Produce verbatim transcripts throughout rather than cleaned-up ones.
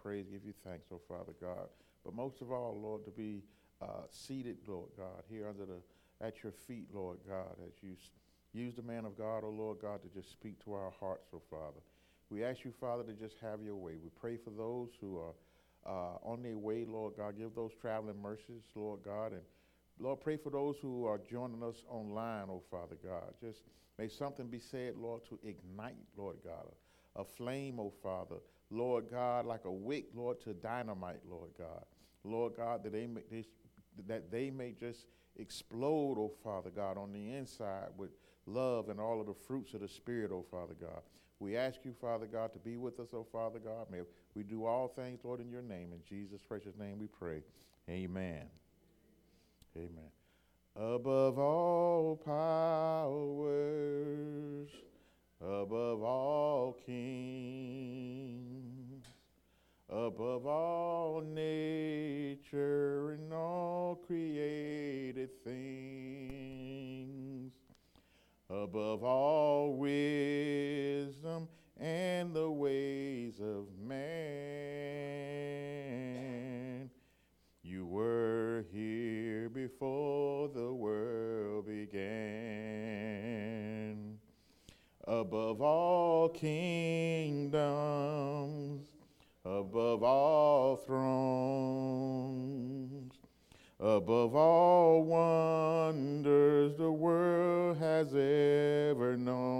praise, give you thanks, oh Father God. But most of all, Lord, to be uh, seated, Lord God, here under the at your feet, Lord God, as you s- use the man of God, oh Lord God, to just speak to our hearts, oh Father. We ask you, Father, to just have your way. We pray for those who are uh, on their way, Lord God. Give those traveling mercies, Lord God, and Lord, pray for those who are joining us online, oh Father God. Just may something be said, Lord, to ignite, Lord God, a, a flame, oh Father, Lord God, like a wick, Lord, to dynamite, Lord God. Lord God, that they may, they, that they may just explode, oh Father God, on the inside with love and all of the fruits of the Spirit, oh Father God. We ask you, Father God, to be with us, oh Father God. May we do all things, Lord, in your name. In Jesus' precious name we pray. Amen. Amen. Above all powers, above all kings, above all nature and all created things, above all wisdom and the ways of man, you were here before the world began. Above all kingdoms, above all thrones, above all wonders the world has ever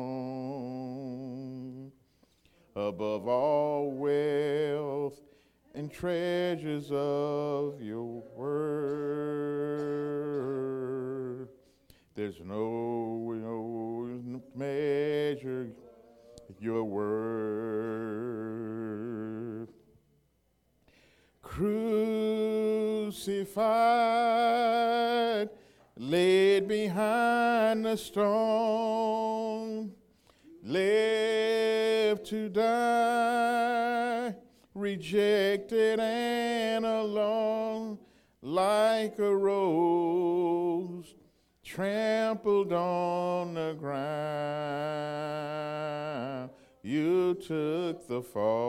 known, above all wealth and treasures of your word, there's no, no measure your word. Crucified, laid behind the stone, left to die, rejected and alone, like a rose trampled on the ground. You took the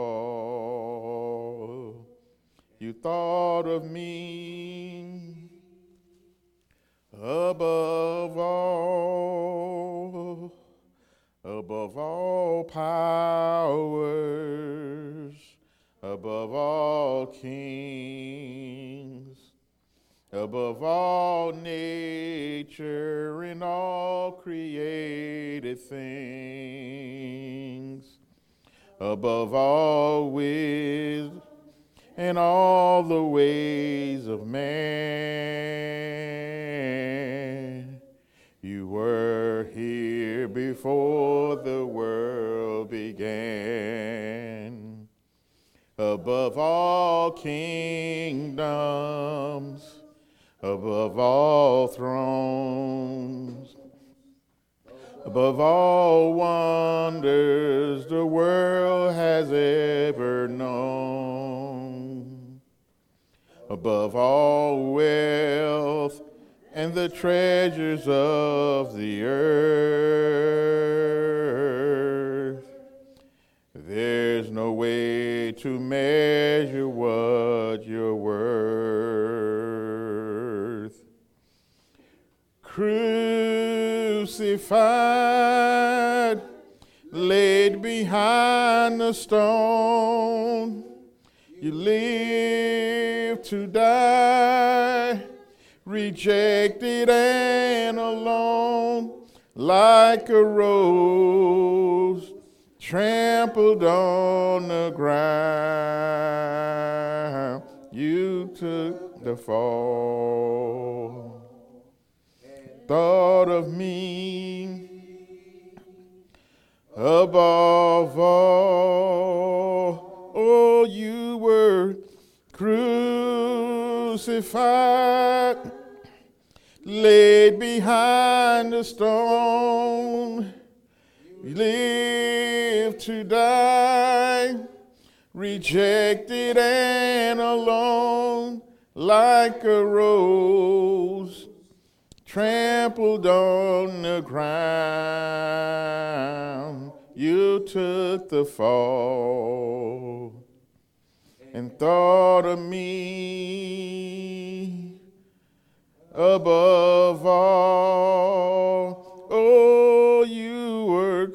fall. You thought of me above all, above all powers, above all kings, above all nature and all created things, above all wisdom and all the ways of man. You were here before the world began. Above all kingdoms, above all thrones, above all wonders the world has ever known, above all wealth and the treasures of the earth, there's no way to measure what you're worth. Crucified, laid behind the stone, you live to die, rejected and alone, like a rose trampled on the ground. You took the fall. Thought of me above all. Oh, you were crucified, laid behind the stone, lived to die, rejected and alone, like a rose trampled on the ground. You took the fall. and thought of me above all. Oh, you were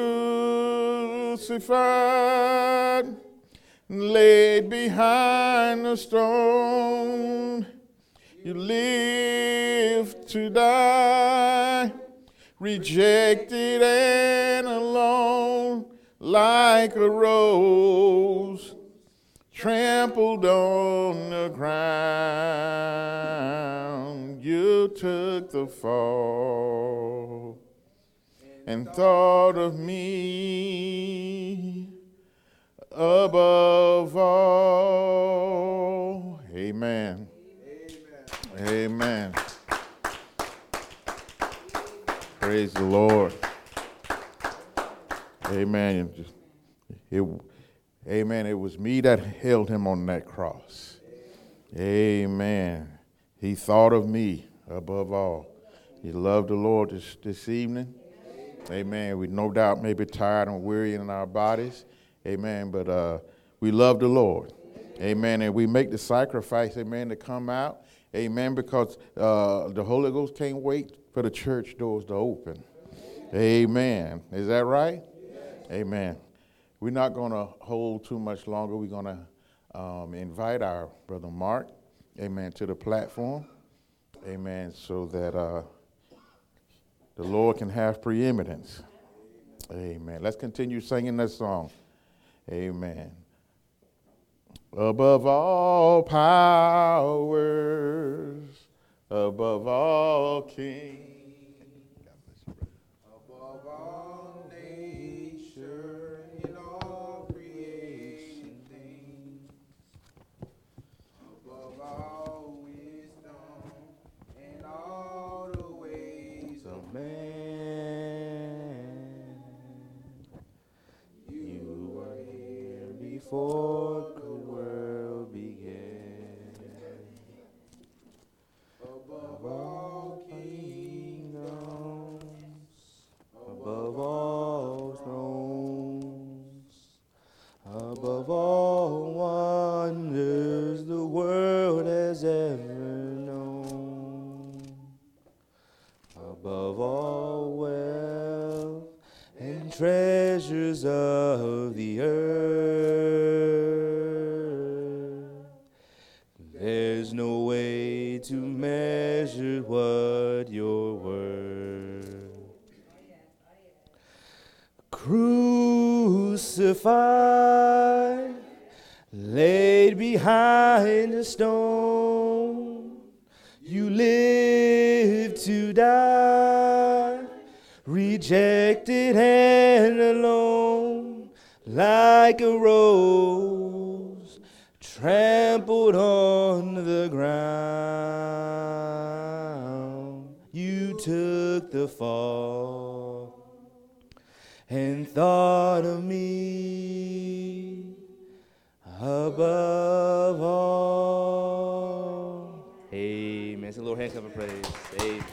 crucified, laid behind a stone. You lived to die, rejected and alone, like a rose trampled on the ground. You took the fall and thought of me above all. Amen. Amen. Amen. Praise the Lord. Amen. It, amen. It was me that held him on that cross. Amen. He thought of me above all. You love the Lord this, this evening. Amen. We no doubt may be tired and weary in our bodies. Amen. But uh, we love the Lord. Amen. And we make the sacrifice, amen, to come out. Amen. Because uh, the Holy Ghost can't wait for the church doors to open. Amen. Is that right? Amen. We're not going to hold too much longer. We're going to um, invite our brother Mark, amen, to the platform. Amen. So that uh, the Lord can have preeminence. Amen. Let's continue singing that song. Amen. Above all powers, above all kings, above all nature in all creation things, above all wisdom and all the ways of man, you were here before the world began. Above all kingdoms, above all thrones, above all wonders the world has ever known, above all wealth and treasures of the earth, there's no way to measure what you're worth. Crucified, laid behind a stone, you lived to die, rejected and alone, like a rose trampled on the ground. You took the fall and thought of me above all. Amen. It's a little hand clap of praise. Amen.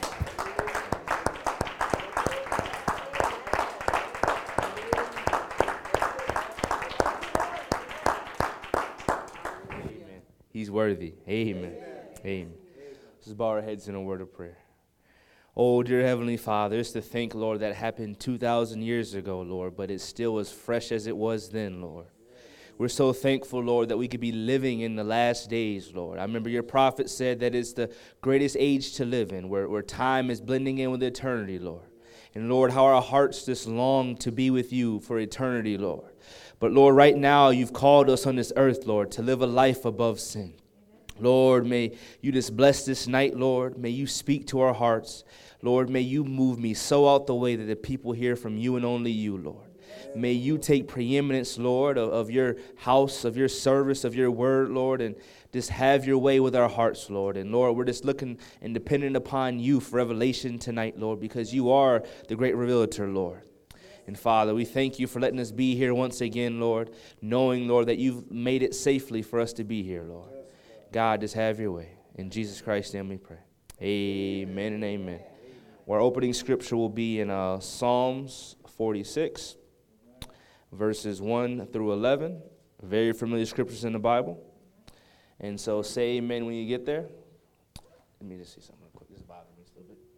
Amen. He's worthy. Amen. Amen. Let's bow our heads in a word of prayer. Oh, dear Heavenly Father, it's to think, Lord, that happened two thousand years ago, Lord, but it's still as fresh as it was then, Lord. We're so thankful, Lord, that we could be living in the last days, Lord. I remember your prophet said that it's the greatest age to live in, where, where time is blending in with eternity, Lord. And, Lord, how our hearts just long to be with you for eternity, Lord. But, Lord, right now you've called us on this earth, Lord, to live a life above sin. Lord, may you just bless this night, Lord. May you speak to our hearts. Lord, may you move me so out the way that the people hear from you and only you, Lord. May you take preeminence, Lord, of, of your house, of your service, of your word, Lord, and just have your way with our hearts, Lord. And, Lord, we're just looking and dependent upon you for revelation tonight, Lord, because you are the great revelator, Lord. And, Father, we thank you for letting us be here once again, Lord, knowing, Lord, that you've made it safely for us to be here, Lord. God, just have your way. In Jesus Christ's name we pray. Amen and amen. Our opening scripture will be in uh, Psalms forty-six, verses one through eleven. Very familiar scriptures in the Bible. And so say amen when you get there. Let me just see something real quick. This is bothering me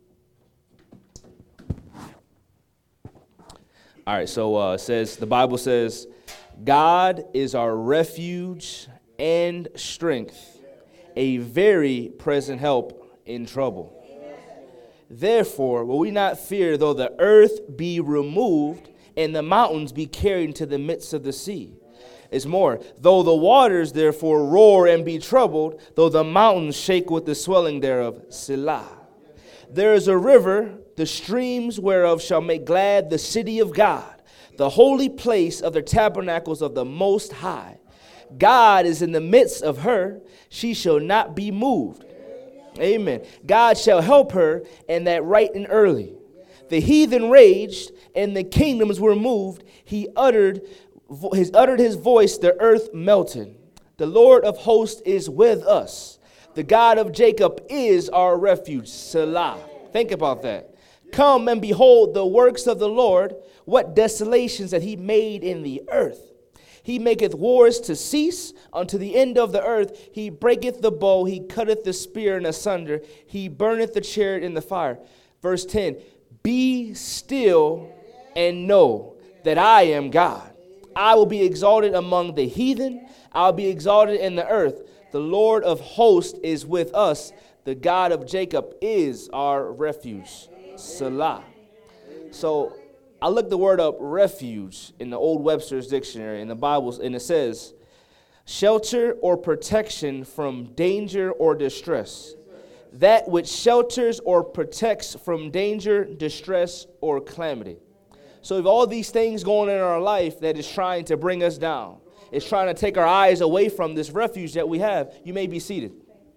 a little bit. All right, so uh, it says, the Bible says, God is our refuge and strength, a very present help in trouble. Therefore, will we not fear though the earth be removed and the mountains be carried into the midst of the sea? It's more, though the waters therefore roar and be troubled, though the mountains shake with the swelling thereof. Selah. There is a river, the streams whereof shall make glad the city of God, the holy place of the tabernacles of the Most High. God is in the midst of her, she shall not be moved. Amen. God shall help her, and that right and early. The heathen raged, and the kingdoms were moved. He uttered, He uttered his voice, the earth melted. The Lord of hosts is with us. The God of Jacob is our refuge. Selah. Think about that. Come and behold the works of the Lord, what desolations that he made in the earth. He maketh wars to cease unto the end of the earth. He breaketh the bow. He cutteth the spear in asunder. He burneth the chariot in the fire. Verse ten, be still and know that I am God. I will be exalted among the heathen. I'll be exalted in the earth. The Lord of hosts is with us. The God of Jacob is our refuge. Selah. So I looked the word up, refuge, in the Old Webster's Dictionary in the Bible, and it says, shelter or protection from danger or distress. That which shelters or protects from danger, distress, or calamity. So if all these things going on in our life that is trying to bring us down, it's trying to take our eyes away from this refuge that we have, you may be seated.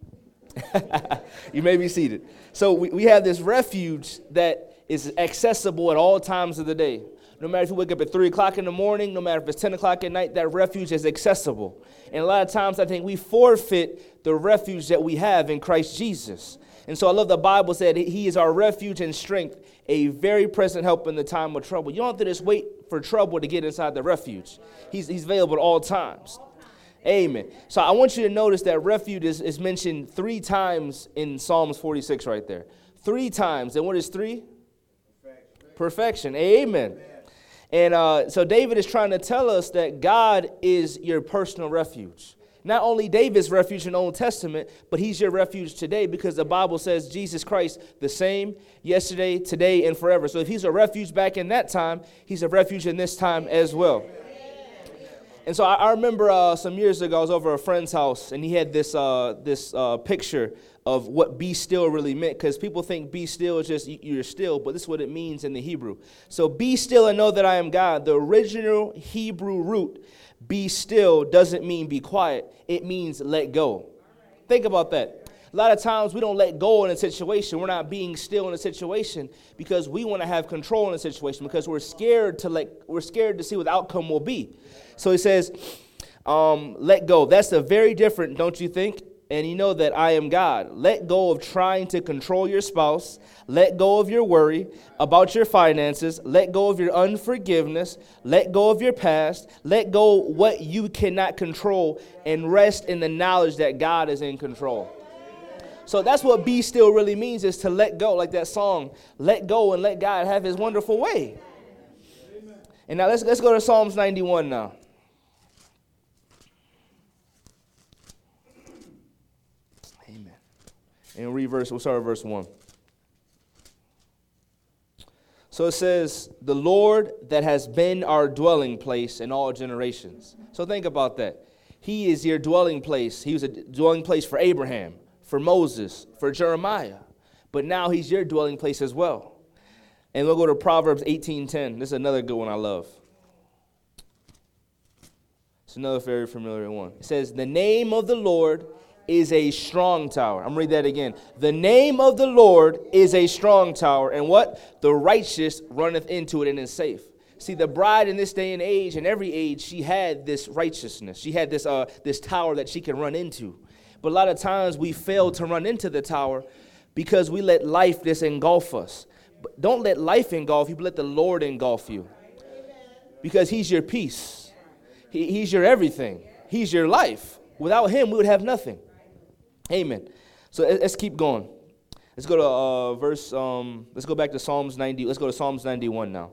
You may be seated. So we, we have this refuge that is accessible at all times of the day. No matter if you wake up at three o'clock in the morning, no matter if it's ten o'clock at night, that refuge is accessible. And a lot of times I think we forfeit the refuge that we have in Christ Jesus. And so I love the Bible said he is our refuge and strength, a very present help in the time of trouble. You don't have to just wait for trouble to get inside the refuge. He's, he's available at all times. Amen. So I want you to notice that refuge is, is mentioned three times in Psalms forty-six right there. Three times. And what is three? Perfection. Perfection. Amen. Amen. And uh, so David is trying to tell us that God is your personal refuge. Not only David's refuge in the Old Testament, but he's your refuge today because the Bible says Jesus Christ the same yesterday, today, and forever. So if he's a refuge back in that time, he's a refuge in this time as well. And so I, I remember uh, some years ago, I was over at a friend's house, and he had this uh, this uh, picture of what be still really meant, because people think be still is just you're still, but this is what it means in the Hebrew. So be still and know that I am God. The original Hebrew root, be still, doesn't mean be quiet. It means let go. Think about that. A lot of times we don't let go in a situation. We're not being still in a situation because we want to have control in a situation because we're scared to let, we're scared to see what the outcome will be. So he says, um, let go. That's a very different, don't you think? And you know that I am God. Let go of trying to control your spouse. Let go of your worry about your finances. Let go of your unforgiveness. Let go of your past. Let go what you cannot control and rest in the knowledge that God is in control. So that's what be still really means, is to let go, like that song, let go and let God have his wonderful way. And now let's let's go to Psalms ninety-one now. Amen. And read verse, we'll start with verse one. So it says, the Lord that has been our dwelling place in all generations. So think about that. He is your dwelling place. He was a dwelling place for Abraham, for Moses, for Jeremiah. But now he's your dwelling place as well. And we'll go to Proverbs eighteen ten. This is another good one I love. It's another very familiar one. It says, the name of the Lord is a strong tower. I'm going to read that again. The name of the Lord is a strong tower. And what? The righteous runneth into it and is safe. See, the bride in this day and age, in every age, she had this righteousness. She had this uh, this tower that she can run into. But a lot of times we fail to run into the tower because we let life just engulf us. But don't let life engulf you, but let the Lord engulf you. Because he's your peace. He, he's your everything. He's your life. Without him, we would have nothing. Amen. So let's keep going. Let's go to uh, verse, um, let's go back to Psalms ninety. Let's go to Psalms ninety-one now.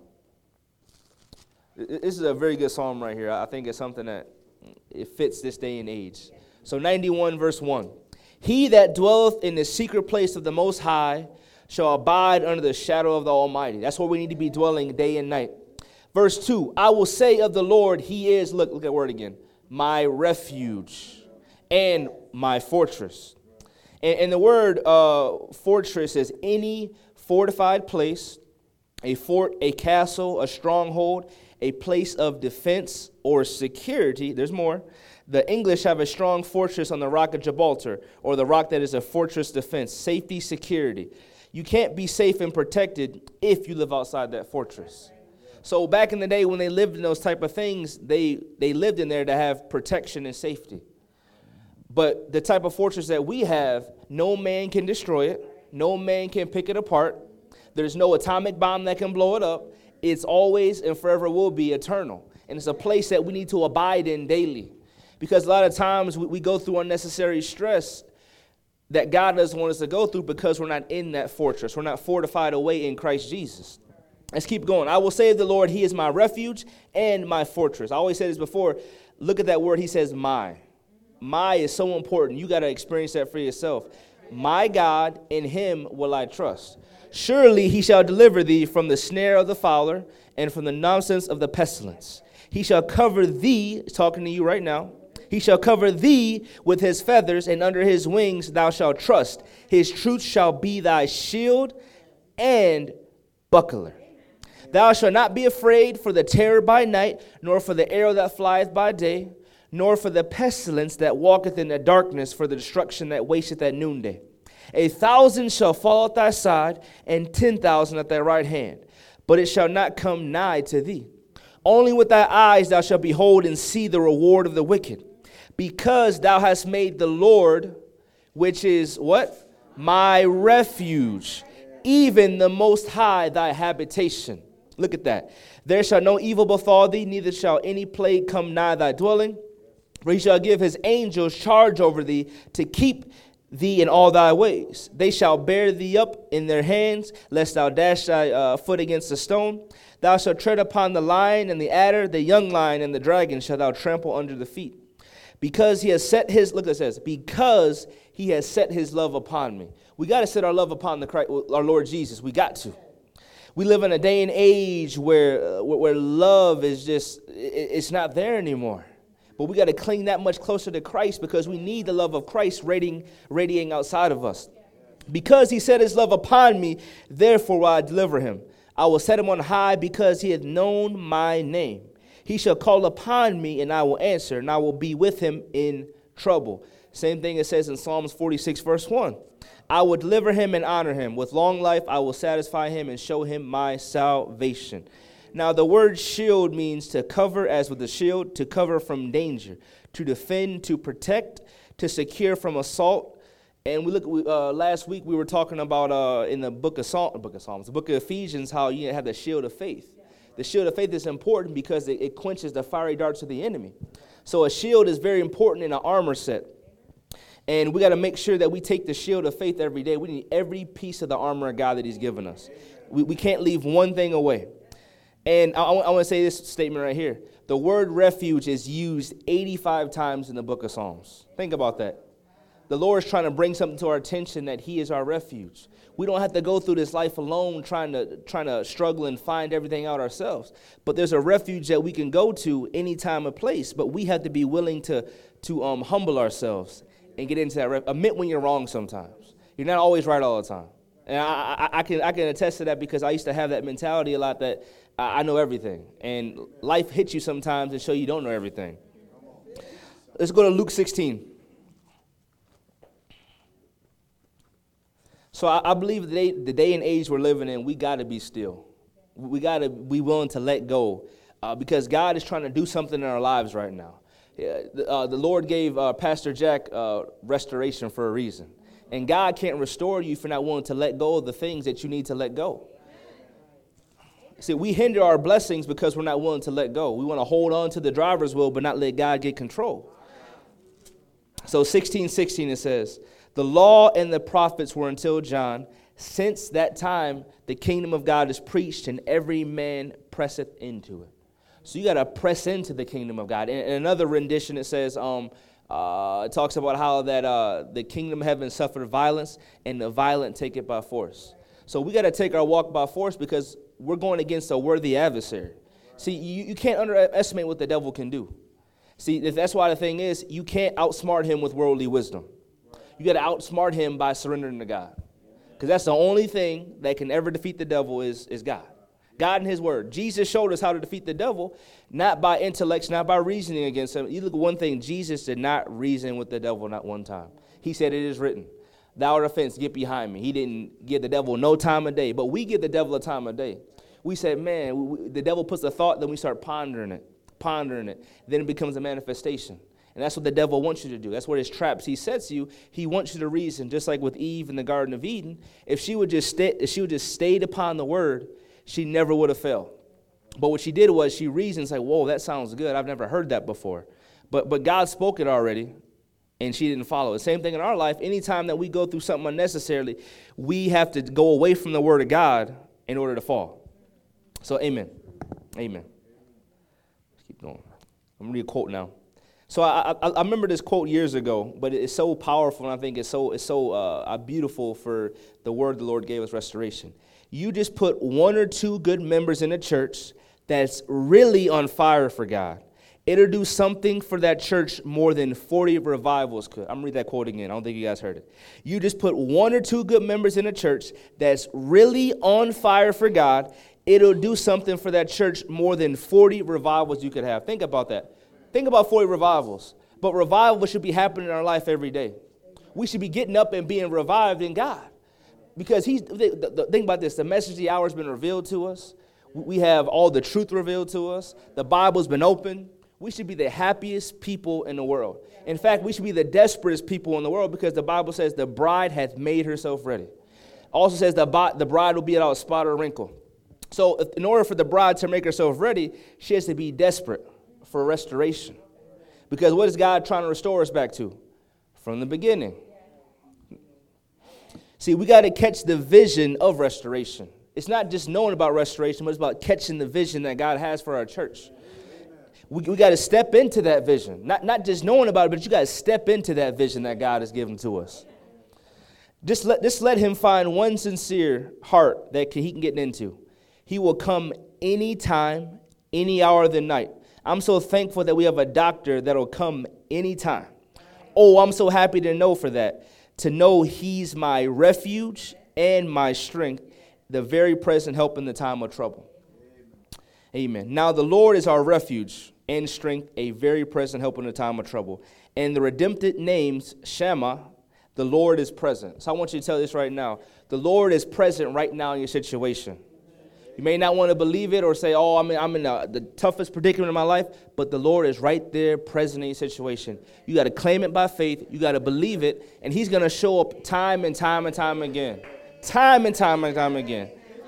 This is a very good psalm right here. I think it's something that it fits this day and age. So ninety-one verse one. He that dwelleth in the secret place of the Most High shall abide under the shadow of the Almighty. That's where we need to be dwelling day and night. Verse two, I will say of the Lord, he is, look, look at that word again, my refuge and my fortress. And, and the word uh, fortress is any fortified place, a fort, a castle, a stronghold, a place of defense or security. There's more. The English have a strong fortress on the rock of Gibraltar, or the rock that is a fortress defense, safety, security. You can't be safe and protected if you live outside that fortress. So back in the day when they lived in those type of things, they, they lived in there to have protection and safety. But the type of fortress that we have, no man can destroy it. No man can pick it apart. There's no atomic bomb that can blow it up. It's always and forever will be eternal. And it's a place that we need to abide in daily. Because a lot of times we, we go through unnecessary stress that God doesn't want us to go through because we're not in that fortress. We're not fortified away in Christ Jesus. Let's keep going. I will say of the Lord, he is my refuge and my fortress. I always said this before. Look at that word. He says my. My is so important. You got to experience that for yourself. My God, in him will I trust. Surely he shall deliver thee from the snare of the fowler and from the nonsense of the pestilence. He shall cover thee, talking to you right now, he shall cover thee with his feathers, and under his wings thou shalt trust. His truth shall be thy shield and buckler. Thou shalt not be afraid for the terror by night, nor for the arrow that flieth by day, nor for the pestilence that walketh in the darkness, for the destruction that wasteth at noonday. A thousand shall fall at thy side, and ten thousand at thy right hand, but it shall not come nigh to thee. Only with thy eyes thou shalt behold and see the reward of the wicked, because thou hast made the Lord, which is what? My refuge, even the Most High thy habitation. Look at that. There shall no evil befall thee, neither shall any plague come nigh thy dwelling. For he shall give his angels charge over thee to keep thee in all thy ways. They shall bear thee up in their hands, lest thou dash thy uh, foot against a stone. Thou shalt tread upon the lion and the adder, the young lion and the dragon shalt thou trample under the feet. Because he has set his, look what it says, because he has set his love upon me. We got to set our love upon the Christ, our Lord Jesus. We got to. We live in a day and age where, uh, where love is just, it, it's not there anymore. But we got to cling that much closer to Christ because we need the love of Christ radiating, radiating outside of us. Because he set his love upon me, therefore will I deliver him. I will set him on high because he hath known my name. He shall call upon me, and I will answer, and I will be with him in trouble. Same thing it says in Psalms forty-six, verse one. I will deliver him and honor him. With long life I will satisfy him and show him my salvation. Now the word shield means to cover as with a shield, to cover from danger, to defend, to protect, to secure from assault. And we look. Uh, last week we were talking about uh, in the book of Psalm, book of Psalms, the book of Ephesians, how you have the shield of faith. The shield of faith is important because it, it quenches the fiery darts of the enemy. So a shield is very important in an armor set. And we got to make sure that we take the shield of faith every day. We need every piece of the armor of God that he's given us. We, we can't leave one thing away. And I, I want to say this statement right here. The word refuge is used eighty-five times in the book of Psalms. Think about that. The Lord is trying to bring something to our attention that he is our refuge. We don't have to go through this life alone trying to trying to struggle and find everything out ourselves. But there's a refuge that we can go to any time or place. But we have to be willing to, to um, humble ourselves and get into that. Ref- Admit when you're wrong sometimes. You're not always right all the time. And I, I, I can I can attest to that because I used to have that mentality a lot that I, I know everything. And life hits you sometimes and show you don't know everything. Let's go to Luke sixteen. So I, I believe the day, the day and age we're living in, we got to be still. We got to be willing to let go uh, because God is trying to do something in our lives right now. Yeah, the, uh, the Lord gave uh, Pastor Jack uh, restoration for a reason. And God can't restore you if you're not willing to let go of the things that you need to let go. See, we hinder our blessings because we're not willing to let go. We want to hold on to the driver's wheel but not let God get control. So sixteen sixteen it says, the law and the prophets were until John. Since that time, the kingdom of God is preached, and every man presseth into it. So you got to press into the kingdom of God. In, in another rendition, it says, um, uh, it talks about how that uh, the kingdom of heaven suffered violence, and the violent take it by force. So we got to take our walk by force because we're going against a worthy adversary. See, you, you can't underestimate what the devil can do. See, that's why the thing is, you can't outsmart him with worldly wisdom. You got to outsmart him by surrendering to God. Because that's the only thing that can ever defeat the devil is, is God. God and his word. Jesus showed us how to defeat the devil, not by intellects, not by reasoning against him. You look at one thing, Jesus did not reason with the devil not one time. He said, it is written, thou art a fence, get behind me. He didn't give the devil no time of day, but we give the devil a time of day. We said, man, we, the devil puts a thought, then we start pondering it, pondering it. Then it becomes a manifestation. And that's what the devil wants you to do. That's what his traps he sets you. He wants you to reason, just like with Eve in the Garden of Eden. If she would just stay, if she would just stayed upon the word, she never would have failed. But what she did was she reasons like, whoa, that sounds good. I've never heard that before. But but God spoke it already, and she didn't follow it. Same thing in our life. Anytime that we go through something unnecessarily, we have to go away from the word of God in order to fall. So amen. Amen. Let's keep going. I'm going to read a quote now. So I, I I remember this quote years ago, but it's so powerful, and I think it's so it's so uh, beautiful for the word the Lord gave us, restoration. You just put one or two good members in a church that's really on fire for God. It'll do something for that church more than forty revivals could. I'm going to read that quote again. I don't think you guys heard it. You just put one or two good members in a church that's really on fire for God. It'll do something for that church more than forty revivals you could have. Think about that. Think about forty revivals. But revival should be happening in our life every day. We should be getting up and being revived in God. Because he's, the, the, think about this, the message of the hour has been revealed to us. We have all the truth revealed to us. The Bible's been opened. We should be the happiest people in the world. In fact, we should be the desperatest people in the world because the Bible says the bride hath made herself ready. Also says the, the bride will be without spot or wrinkle. So if, in order for the bride to make herself ready, she has to be desperate for restoration. Because what is God trying to restore us back to? From the beginning. See, we got to catch the vision of restoration. It's not just knowing about restoration, but it's about catching the vision that God has for our church. We, we got to step into that vision. Not, not just knowing about it, but you got to step into that vision that God has given to us. Just let, just let him find one sincere heart that can, he can get into. He will come anytime, any hour of the night. I'm so thankful that we have a doctor that will come anytime. Oh, I'm so happy to know for that. To know he's my refuge and my strength, the very present help in the time of trouble. Amen. Amen. Now the Lord is our refuge and strength, a very present help in the time of trouble. And the redempted names, Shammah, the Lord is present. So I want you to tell this right now. The Lord is present right now in your situation. You may not want to believe it or say, oh, I'm in, I'm in the, the toughest predicament of my life, but the Lord is right there present in your situation. You got to claim it by faith. You got to believe it, and he's going to show up time and time and time again. Time and time and time again.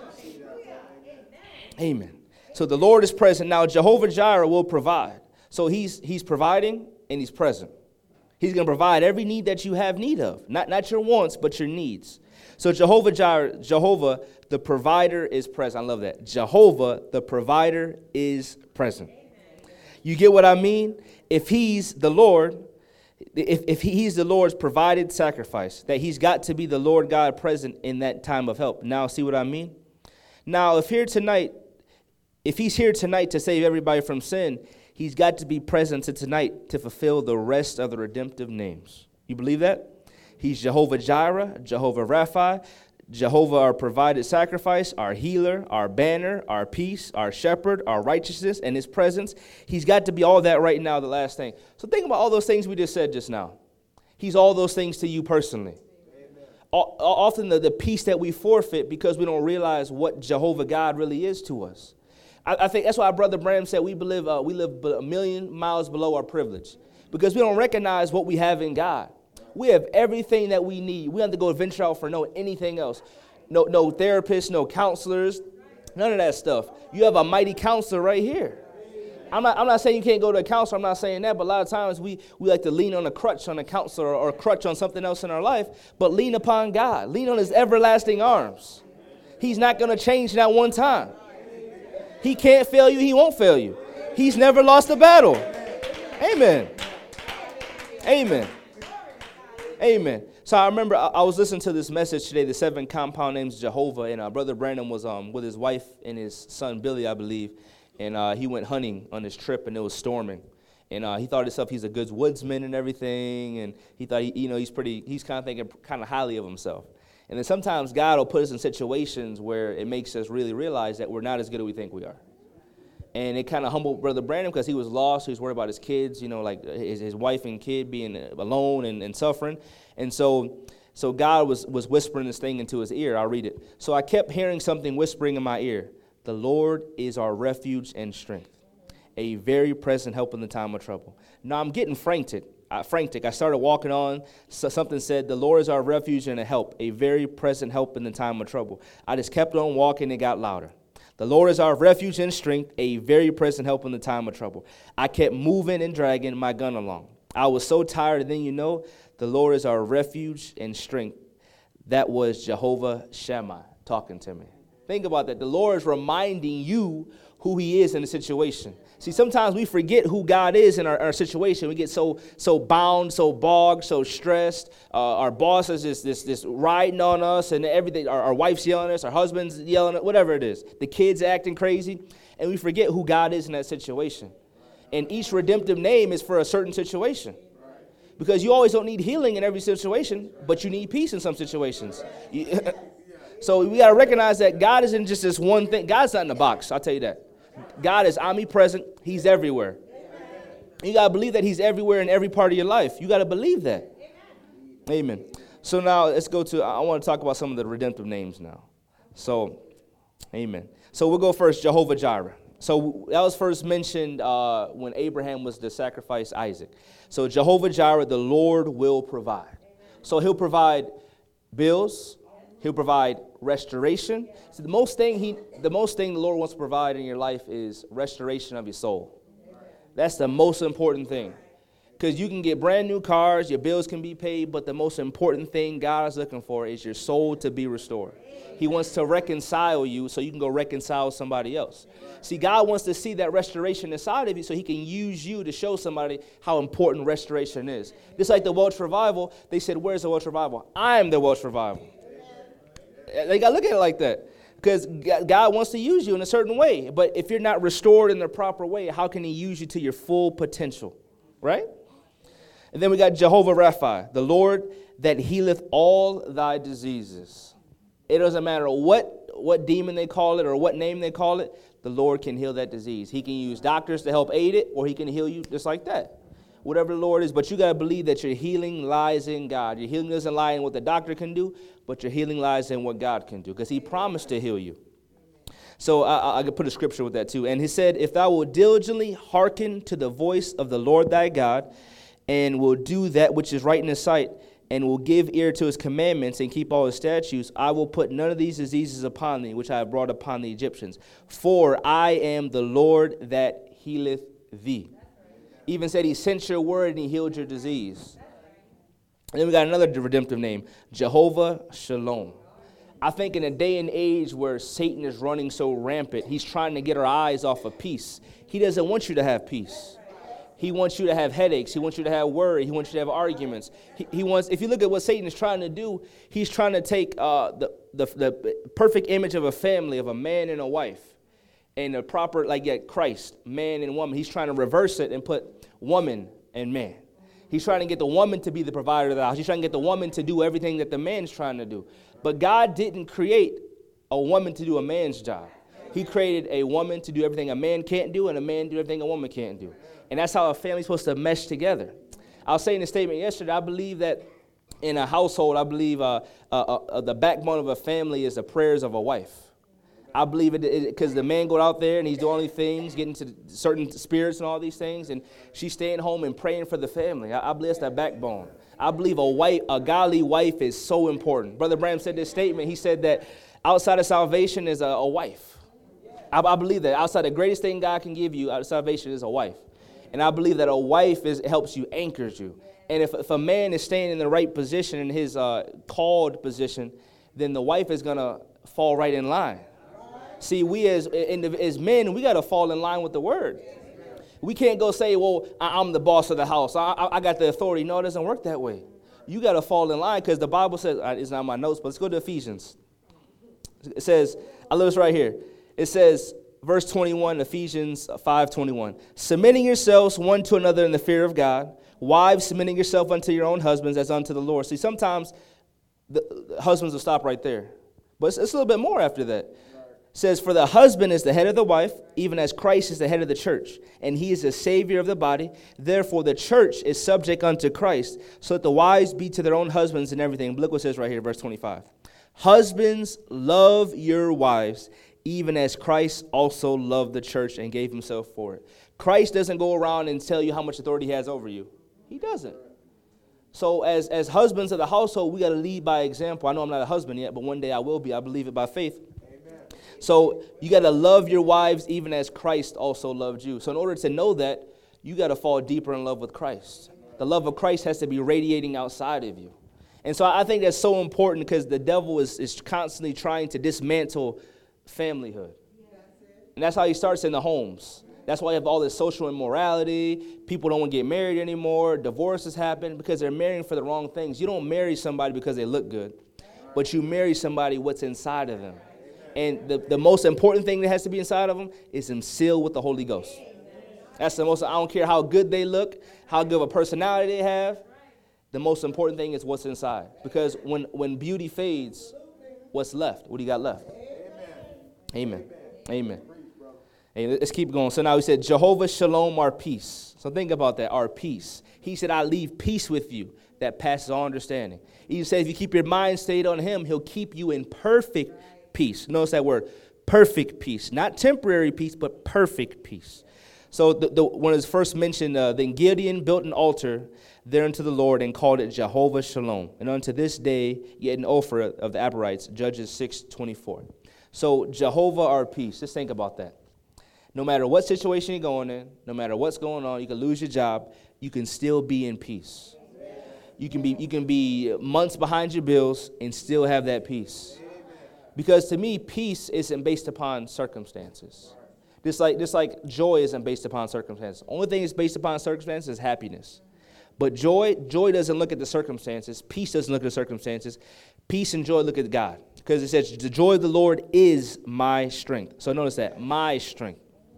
Amen. So the Lord is present. Now Jehovah Jireh will provide. So he's he's providing and he's present. He's going to provide every need that you have need of. Not, not your wants, but your needs. So Jehovah Jireh, Jehovah, the provider is present. I love that. Jehovah, the provider is present. You get what I mean? If he's the Lord, if, if he's the Lord's provided sacrifice, that he's got to be the Lord God present in that time of help. Now, see what I mean? Now, if here tonight, if he's here tonight to save everybody from sin, he's got to be present to tonight to fulfill the rest of the redemptive names. You believe that? He's Jehovah Jireh, Jehovah Rapha, Jehovah our provided sacrifice, our healer, our banner, our peace, our shepherd, our righteousness, and his presence. He's got to be all that right now, the last thing. So think about all those things we just said just now. He's all those things to you personally. O- often the, the peace that we forfeit because we don't realize what Jehovah God really is to us. I, I think that's why our brother Branham said we live, uh, we live a million miles below our privilege because we don't recognize what we have in God. We have everything that we need. We don't have to go venture out for no anything else. No, no therapists, no counselors, None of that stuff. You have a mighty counselor right here. I'm not, I'm not saying you can't go to a counselor. I'm not saying that. But a lot of times we, we like to lean on a crutch on a counselor or, or a crutch on something else in our life. But lean upon God. Lean on his everlasting arms. He's not going to change that one time. He can't fail you. He won't fail you. He's never lost a battle. Amen. Amen. Amen. So I remember I, I was listening to this message today, the seven compound names of Jehovah, and uh, Brother Brandon was um, with his wife and his son Billy, I believe, and uh, he went hunting on his trip, and it was storming. And uh, he thought himself he's a good woodsman and everything, and he thought, he, you know, he's pretty, he's kind of thinking kind of highly of himself. And then sometimes God will put us in situations where it makes us really realize that we're not as good as we think we are. And it kind of humbled Brother Brandon because he was lost. He was worried about his kids, you know, like his, his wife and kid being alone and, and suffering. And so so God was, was whispering this thing into his ear. I'll read it. So I kept hearing something whispering in my ear. The Lord is our refuge and strength, a very present help in the time of trouble. Now I'm getting frantic. Uh, frantic. I started walking on. So something said, the Lord is our refuge and a help, a very present help in the time of trouble. I just kept on walking. It got louder. The Lord is our refuge and strength, a very present help in the time of trouble. I kept moving and dragging my gun along. I was so tired, and then you know, the Lord is our refuge and strength. That was Jehovah Shammah talking to me. Think about that. The Lord is reminding you who he is in the situation. See, sometimes we forget who God is in our, our situation. We get so so bound, so bogged, so stressed. Uh, our boss is this, this, this riding on us and everything. Our, our wife's yelling at us, our husband's yelling at us, whatever it is. The kids acting crazy. And we forget who God is in that situation. And each redemptive name is for a certain situation. Because you always don't need healing in every situation, but you need peace in some situations. So we got to recognize that God isn't just this one thing. God's not in a box, I'll tell you that. God is omnipresent. He's everywhere. You got to believe that he's everywhere in every part of your life. You got to believe that. Amen. So now let's go to, I want to talk about some of the redemptive names now. So, amen. So we'll go first, Jehovah Jireh. So that was first mentioned uh, when Abraham was to sacrifice Isaac. So Jehovah Jireh, the Lord will provide. So he'll provide bills. He'll provide restoration. So the most thing he, the most thing the Lord wants to provide in your life is restoration of your soul. That's the most important thing. Because you can get brand new cars, your bills can be paid, but the most important thing God is looking for is your soul to be restored. He wants to reconcile you so you can go reconcile somebody else. See, God wants to see that restoration inside of you so he can use you to show somebody how important restoration is. Just like the Welsh Revival, they said, where's the Welsh Revival? I am the Welsh Revival. They got to look at it like that because God wants to use you in a certain way. But if you're not restored in the proper way, how can he use you to your full potential, right? And then we got Jehovah Rapha, the Lord that healeth all thy diseases. It doesn't matter what, what demon they call it or what name they call it, the Lord can heal that disease. He can use doctors to help aid it, or he can heal you just like that. Whatever the Lord is, but you got to believe that your healing lies in God. Your healing doesn't lie in what the doctor can do, but your healing lies in what God can do because he promised to heal you. So I, I could put a scripture with that too. And he said, if thou wilt diligently hearken to the voice of the Lord thy God and will do that which is right in his sight and will give ear to his commandments and keep all his statutes, I will put none of these diseases upon thee, which I have brought upon the Egyptians. For I am the Lord that healeth thee. Even said he sent your word and he healed your disease. And then we got another redemptive name, Jehovah Shalom. I think in a day and age where Satan is running so rampant, he's trying to get our eyes off of peace. He doesn't want you to have peace. He wants you to have headaches. He wants you to have worry. He wants you to have arguments. He, he wants, if you look at what Satan is trying to do, he's trying to take uh, the, the, the perfect image of a family, of a man and a wife, and a proper, like yeah, Christ, man and woman. He's trying to reverse it and put woman and man. He's trying to get the woman to be the provider of the house. He's trying to get the woman to do everything that the man's trying to do. But God didn't create a woman to do a man's job. He created a woman to do everything a man can't do and a man to do everything a woman can't do. And that's how a family's supposed to mesh together. I was saying in a statement yesterday, I believe that in a household, I believe uh, uh, uh, the backbone of a family is the prayers of a wife. I believe it because the man go out there and he's doing all these things, getting to certain spirits and all these things, and she's staying home and praying for the family. I, I believe that's that backbone. I believe a wife, a godly wife is so important. Brother Bram said this statement. He said that outside of salvation is a, a wife. I, I believe that outside the greatest thing God can give you out of salvation is a wife. And I believe that a wife is helps you, anchors you. And if, if a man is staying in the right position, in his uh, called position, then the wife is going to fall right in line. See, we as as men, we got to fall in line with the word. We can't go say, well, I'm the boss of the house. I, I, I got the authority. No, it doesn't work that way. You got to fall in line because the Bible says, it's not in my notes, but let's go to Ephesians. It says, I love this right here. It says, verse twenty-one, Ephesians five twenty-one, submitting yourselves one to another in the fear of God. Wives, submitting yourself unto your own husbands as unto the Lord. See, sometimes the, the husbands will stop right there. But it's, it's a little bit more after that. It says, for the husband is the head of the wife, even as Christ is the head of the church, and he is the Savior of the body. Therefore, the church is subject unto Christ, so that the wives be to their own husbands and everything. But look what it says right here, verse twenty-five. Husbands, love your wives, even as Christ also loved the church and gave himself for it. Christ doesn't go around and tell you how much authority he has over you. He doesn't. So as, as husbands of the household, we got to lead by example. I know I'm not a husband yet, but one day I will be. I believe it by faith. So you got to love your wives even as Christ also loved you. So in order to know that, you got to fall deeper in love with Christ. The love of Christ has to be radiating outside of you. And so I think that's so important because the devil is, is constantly trying to dismantle familyhood. And that's how he starts in the homes. That's why you have all this social immorality. People don't want to get married anymore. Divorces happen because they're marrying for the wrong things. You don't marry somebody because they look good, but you marry somebody what's inside of them. And the, the most important thing that has to be inside of them is them sealed with the Holy Ghost. That's the most, I don't care how good they look, how good of a personality they have. The most important thing is what's inside. Because when, when beauty fades, what's left? What do you got left? Amen. Amen. Hey, let's keep going. So now he said, Jehovah Shalom, our peace. So think about that, our peace. He said, I leave peace with you that passes all understanding. He said, if you keep your mind stayed on him, he'll keep you in perfect peace. Notice that word, perfect peace. Not temporary peace, but perfect peace. So the, the, when it was first mentioned, uh, then Gideon built an altar there unto the Lord and called it Jehovah Shalom. And unto this day, yet an Ophir of the Abarites, Judges six twenty-four. So Jehovah our peace. Just think about that. No matter what situation you're going in, no matter what's going on, you can lose your job, you can still be in peace. You can be you can be months behind your bills and still have that peace. Because to me, peace isn't based upon circumstances. Just like just like joy isn't based upon circumstances. Only thing that's based upon circumstances is happiness. But joy, joy doesn't look at the circumstances. Peace doesn't look at the circumstances. Peace and joy look at God. Because it says, the joy of the Lord is my strength. So notice that, my strength.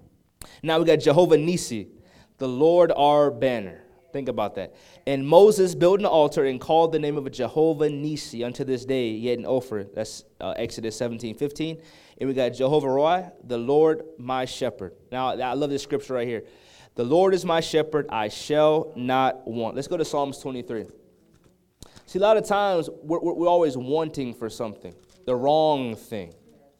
Now we got Jehovah Nissi, the Lord our banner. Think about that. And Moses built an altar and called the name of Jehovah Nissi unto this day, yet in Ophir. That's uh, Exodus seventeen fifteen. And we got Jehovah Roi, the Lord my shepherd. Now, I love this scripture right here. The Lord is my shepherd, I shall not want. Let's go to Psalms twenty-three. See, a lot of times we're, we're always wanting for something, the wrong thing.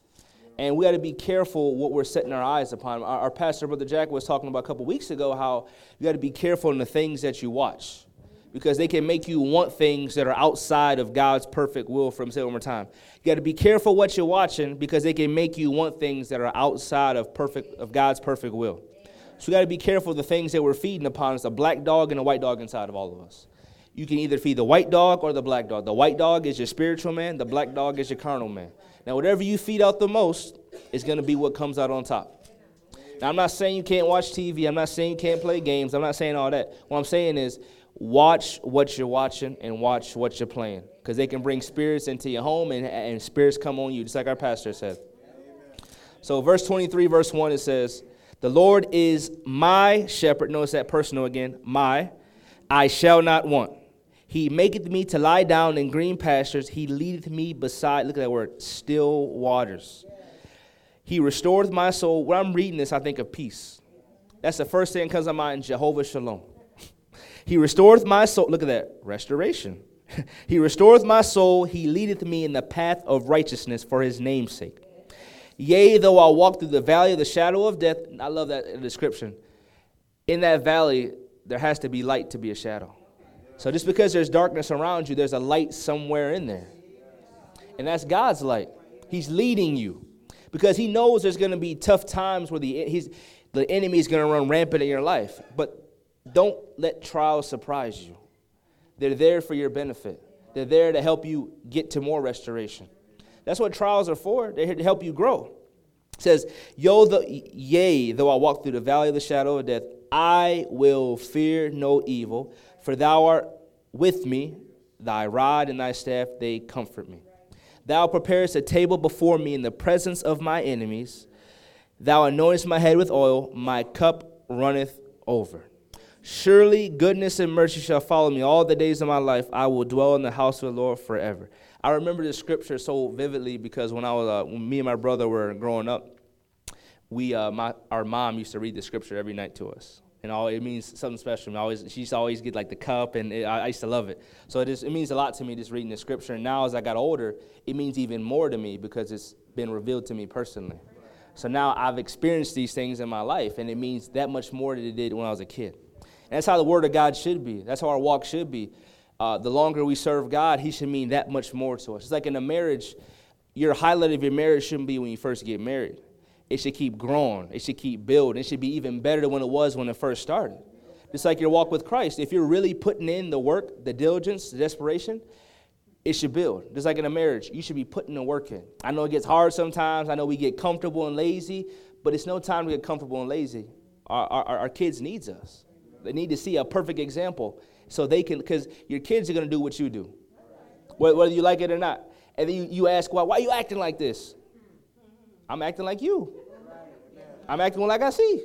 And we got to be careful what we're setting our eyes upon. Our, our pastor, Brother Jack, was talking about a couple weeks ago how you got to be careful in the things that you watch because they can make you want things that are outside of God's perfect will. From say it one more time. You got to be careful what you're watching because they can make you want things that are outside of perfect of God's perfect will. So we got to be careful of the things that we're feeding upon. It's a black dog and a white dog inside of all of us. You can either feed the white dog or the black dog. The white dog is your spiritual man. The black dog is your carnal man. Now, whatever you feed out the most is going to be what comes out on top. Now, I'm not saying you can't watch T V. I'm not saying you can't play games. I'm not saying all that. What I'm saying is watch what you're watching and watch what you're playing because they can bring spirits into your home and, and spirits come on you, just like our pastor said. So verse twenty-three, verse one, it says, the Lord is my shepherd. Notice that personal again. My. I shall not want. He maketh me to lie down in green pastures. He leadeth me beside, look at that word, still waters. He restoreth my soul. When I'm reading this, I think of peace. That's the first thing that comes to mind, Jehovah Shalom. He restoreth my soul. Look at that, restoration. He restoreth my soul. He leadeth me in the path of righteousness for his name's sake. Yea, though I walk through the valley of the shadow of death. I love that description. In that valley, there has to be light to be a shadow. So just because there's darkness around you, there's a light somewhere in there. And that's God's light. He's leading you. because he knows there's going to be tough times where the he's the enemy is going to run rampant in your life. But don't let trials surprise you. They're there for your benefit. They're there to help you get to more restoration. That's what trials are for. They're here to help you grow. It says, Yo, the, yea, though I walk through the valley of the shadow of death, I will fear no evil, for thou art with me, thy rod and thy staff, they comfort me. Thou preparest a table before me in the presence of my enemies. Thou anointest my head with oil, my cup runneth over. Surely goodness and mercy shall follow me all the days of my life. I will dwell in the house of the Lord forever. I remember this scripture so vividly because when I was, uh, when me and my brother were growing up, we, uh, my, our mom used to read the scripture every night to us. And all, it means something special. I always, she used to always get like the cup, and it, I, I used to love it. So it, is, it means a lot to me just reading the scripture. And now as I got older, it means even more to me because it's been revealed to me personally. So now I've experienced these things in my life, and it means that much more than it did when I was a kid. And that's how the word of God should be. That's how our walk should be. Uh, the longer we serve God, he should mean that much more to us. It's like in a marriage, your highlight of your marriage shouldn't be when you first get married. It should keep growing. It should keep building. It should be even better than when it was when it first started. Just like your walk with Christ. If you're really putting in the work, the diligence, the desperation, it should build. Just like in a marriage, you should be putting the work in. I know it gets hard sometimes. I know we get comfortable and lazy, but it's no time to get comfortable and lazy. Our, our, our kids needs us. They need to see a perfect example so they can, because your kids are going to do what you do, whether you like it or not. And then you, you ask, why, why are you acting like this? I'm acting like you. I'm acting like I see.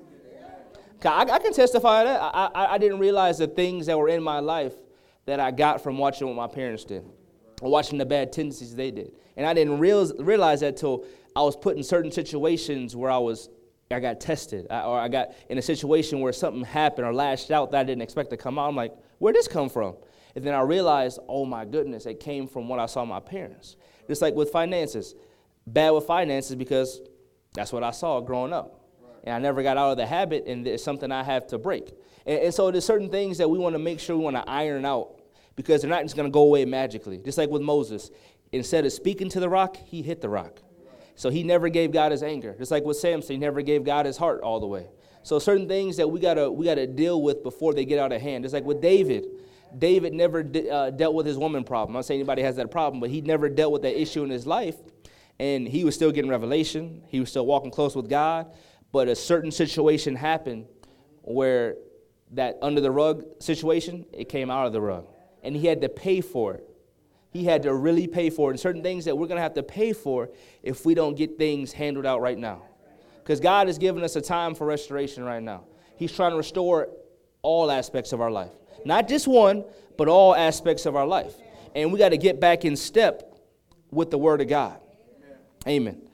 I, I can testify to that. I, I, I didn't realize the things that were in my life that I got from watching what my parents did or watching the bad tendencies they did. And I didn't realize, realize that till I was put in certain situations where I was I got tested, or I got in a situation where something happened or lashed out that I didn't expect to come out. I'm like, where'd this come from? And then I realized, oh my goodness, it came from what I saw my parents. Just like with finances. Bad with finances because that's what I saw growing up. And I never got out of the habit, and it's something I have to break. And, and so there's certain things that we want to make sure we want to iron out because they're not just going to go away magically. Just like with Moses. Instead of speaking to the rock, he hit the rock. So he never gave God his anger. Just like with Samson, he never gave God his heart all the way. So certain things that we gotta we gotta deal with before they get out of hand. Just like with David. David never de- uh, dealt with his woman problem. I'm not saying anybody has that problem, but he never dealt with that issue in his life. And he was still getting revelation. He was still walking close with God. But a certain situation happened where that under the rug situation, it came out of the rug. And he had to pay for it. He had to really pay for it. And certain things that we're going to have to pay for if we don't get things handled out right now. Because God has given us a time for restoration right now. He's trying to restore all aspects of our life. Not just one, but all aspects of our life. And we got to get back in step with the word of God. Amen.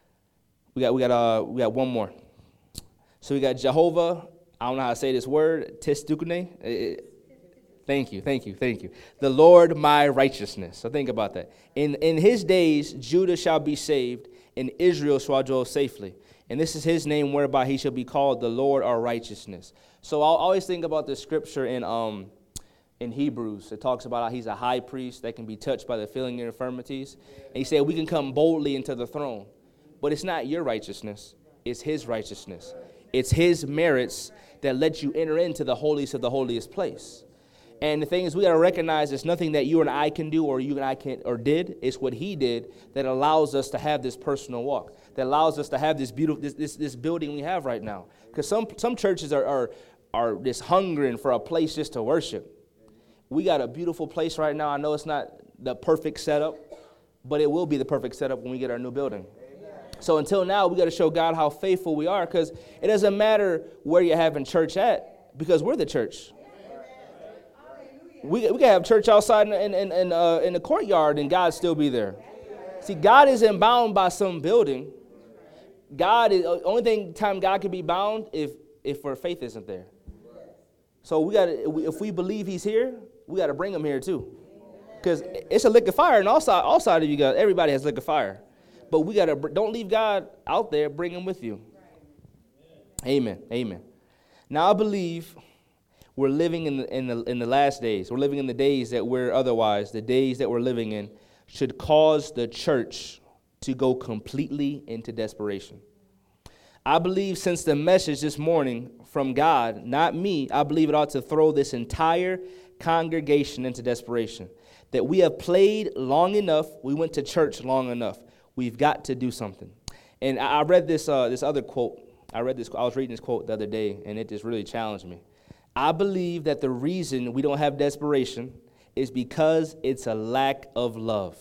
We got we got uh we got one more. So we got Jehovah. I don't know how to say this word. Testukune. Thank you, thank you, thank you. The Lord my righteousness. So think about that. In in his days, Judah shall be saved, and Israel shall dwell safely. And this is his name whereby he shall be called the Lord our righteousness. So I'll always think about this scripture in um in Hebrews. It talks about how he's a high priest that can be touched by the feeling of infirmities. And he said we can come boldly into the throne. But it's not your righteousness. It's his righteousness. It's his merits that let you enter into the holiest of the holiest place. And the thing is, we got to recognize it's nothing that you and I can do or you and I can or did. It's what he did that allows us to have this personal walk, that allows us to have this beautiful this this, this building we have right now. Because some some churches are, are are just hungering for a place just to worship. We got a beautiful place right now. I know it's not the perfect setup, but it will be the perfect setup when we get our new building. Amen. So until now, we got to show God how faithful we are, because it doesn't matter where you're having church at, because we're the church. We we can have church outside in in in, uh, in the courtyard and God still be there. See, God isn't bound by some building. God is only thing time God can be bound if if our faith isn't there. So we got if we believe He's here, we got to bring Him here too, because it's a lick of fire, and all side all side of you guys, everybody has lick of fire, but we got to don't leave God out there. Bring Him with you. Amen. Amen. Now I believe. We're living in the, in the in the last days. We're living in the days that we're otherwise, the days that we're living in should cause the church to go completely into desperation. I believe since the message this morning from God, not me, I believe it ought to throw this entire congregation into desperation. That we have played long enough, we went to church long enough. We've got to do something. And I read this uh, this other quote. I read this. I was reading this quote the other day, and it just really challenged me. I believe that the reason we don't have desperation is because it's a lack of love.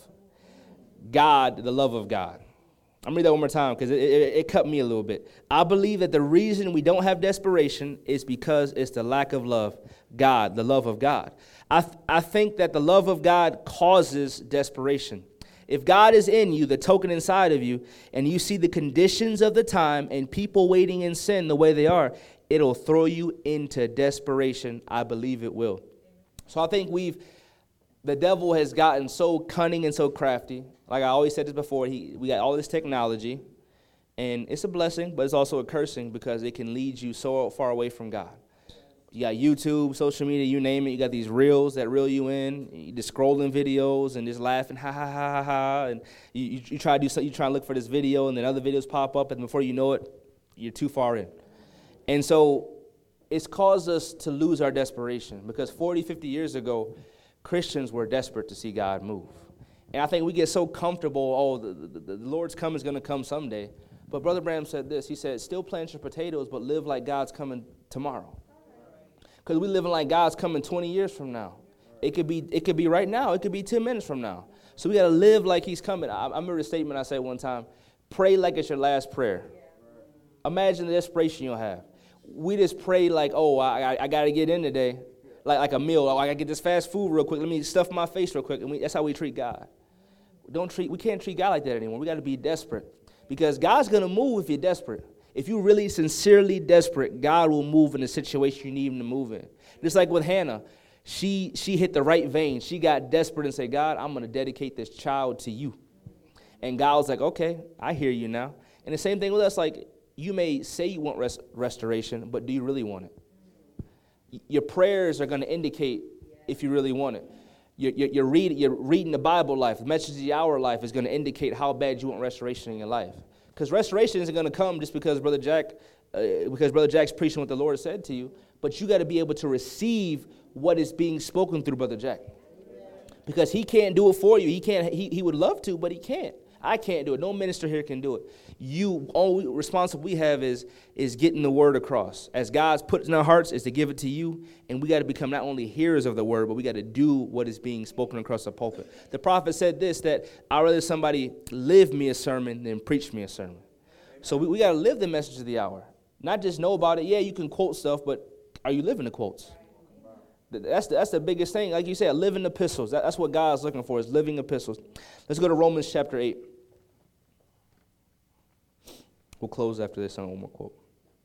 God, the love of God. I'm going to read that one more time because it, it, it cut me a little bit. I believe that the reason we don't have desperation is because it's the lack of love. God, the love of God. I, th- I think that the love of God causes desperation. If God is in you, the token inside of you, and you see the conditions of the time and people waiting in sin the way they are, it'll throw you into desperation. I believe it will. So I think we've, the devil has gotten so cunning and so crafty. Like I always said this before, he, we got all this technology, and it's a blessing, but it's also a cursing because it can lead you so far away from God. You got YouTube, social media, you name it. You got these reels that reel you in. You just scrolling videos and just laughing, ha ha ha ha ha. And you, you, you try to do something. You try to look for this video, and then other videos pop up, and before you know it, you're too far in. And so it's caused us to lose our desperation because forty, fifty years ago, Christians were desperate to see God move. And I think we get so comfortable, oh, the, the, the Lord's coming is going to come someday. But Brother Branham said this. He said, still plant your potatoes, but live like God's coming tomorrow. Because we're living like God's coming twenty years from now. It could be it could be right now. It could be ten minutes from now. So we got to live like he's coming. I, I remember the statement I said one time, pray like it's your last prayer. Imagine the desperation you'll have. We just pray like, oh, I, I, I got to get in today. Like, like a meal. Oh, I got to get this fast food real quick. Let me stuff my face real quick. And we, that's how we treat God. Don't treat. We can't treat God like that anymore. We got to be desperate. Because God's going to move if you're desperate. If you're really sincerely desperate, God will move in the situation you need him to move in. Just like with Hannah, she she hit the right vein. She got desperate and said, God, I'm going to dedicate this child to you. And God was like, okay, I hear you now. And the same thing with us, like you may say you want res- restoration, but do you really want it? Your prayers are going to indicate if you really want it. You're, you're, you're, read, you're reading the Bible life. The message of the hour life is going to indicate how bad you want restoration in your life. Because restoration isn't going to come just because Brother Jack, uh, because Brother Jack's preaching what the Lord said to you, but you got to be able to receive what is being spoken through Brother Jack. Because he can't do it for you. He can't. He, he would love to, but he can't. I can't do it. No minister here can do it. You, all responsible we have is, is getting the word across. As God's put in our hearts is to give it to you, and we got to become not only hearers of the word, but we got to do what is being spoken across the pulpit. The prophet said this, that I'd rather somebody live me a sermon than preach me a sermon. So we, we got to live the message of the hour. Not just know about it. Yeah, you can quote stuff, but are you living the quotes? That's the, that's the biggest thing. Like you said, living epistles. That, that's what God's looking for, is living epistles. Let's go to Romans chapter eight. We'll close after this on one more quote.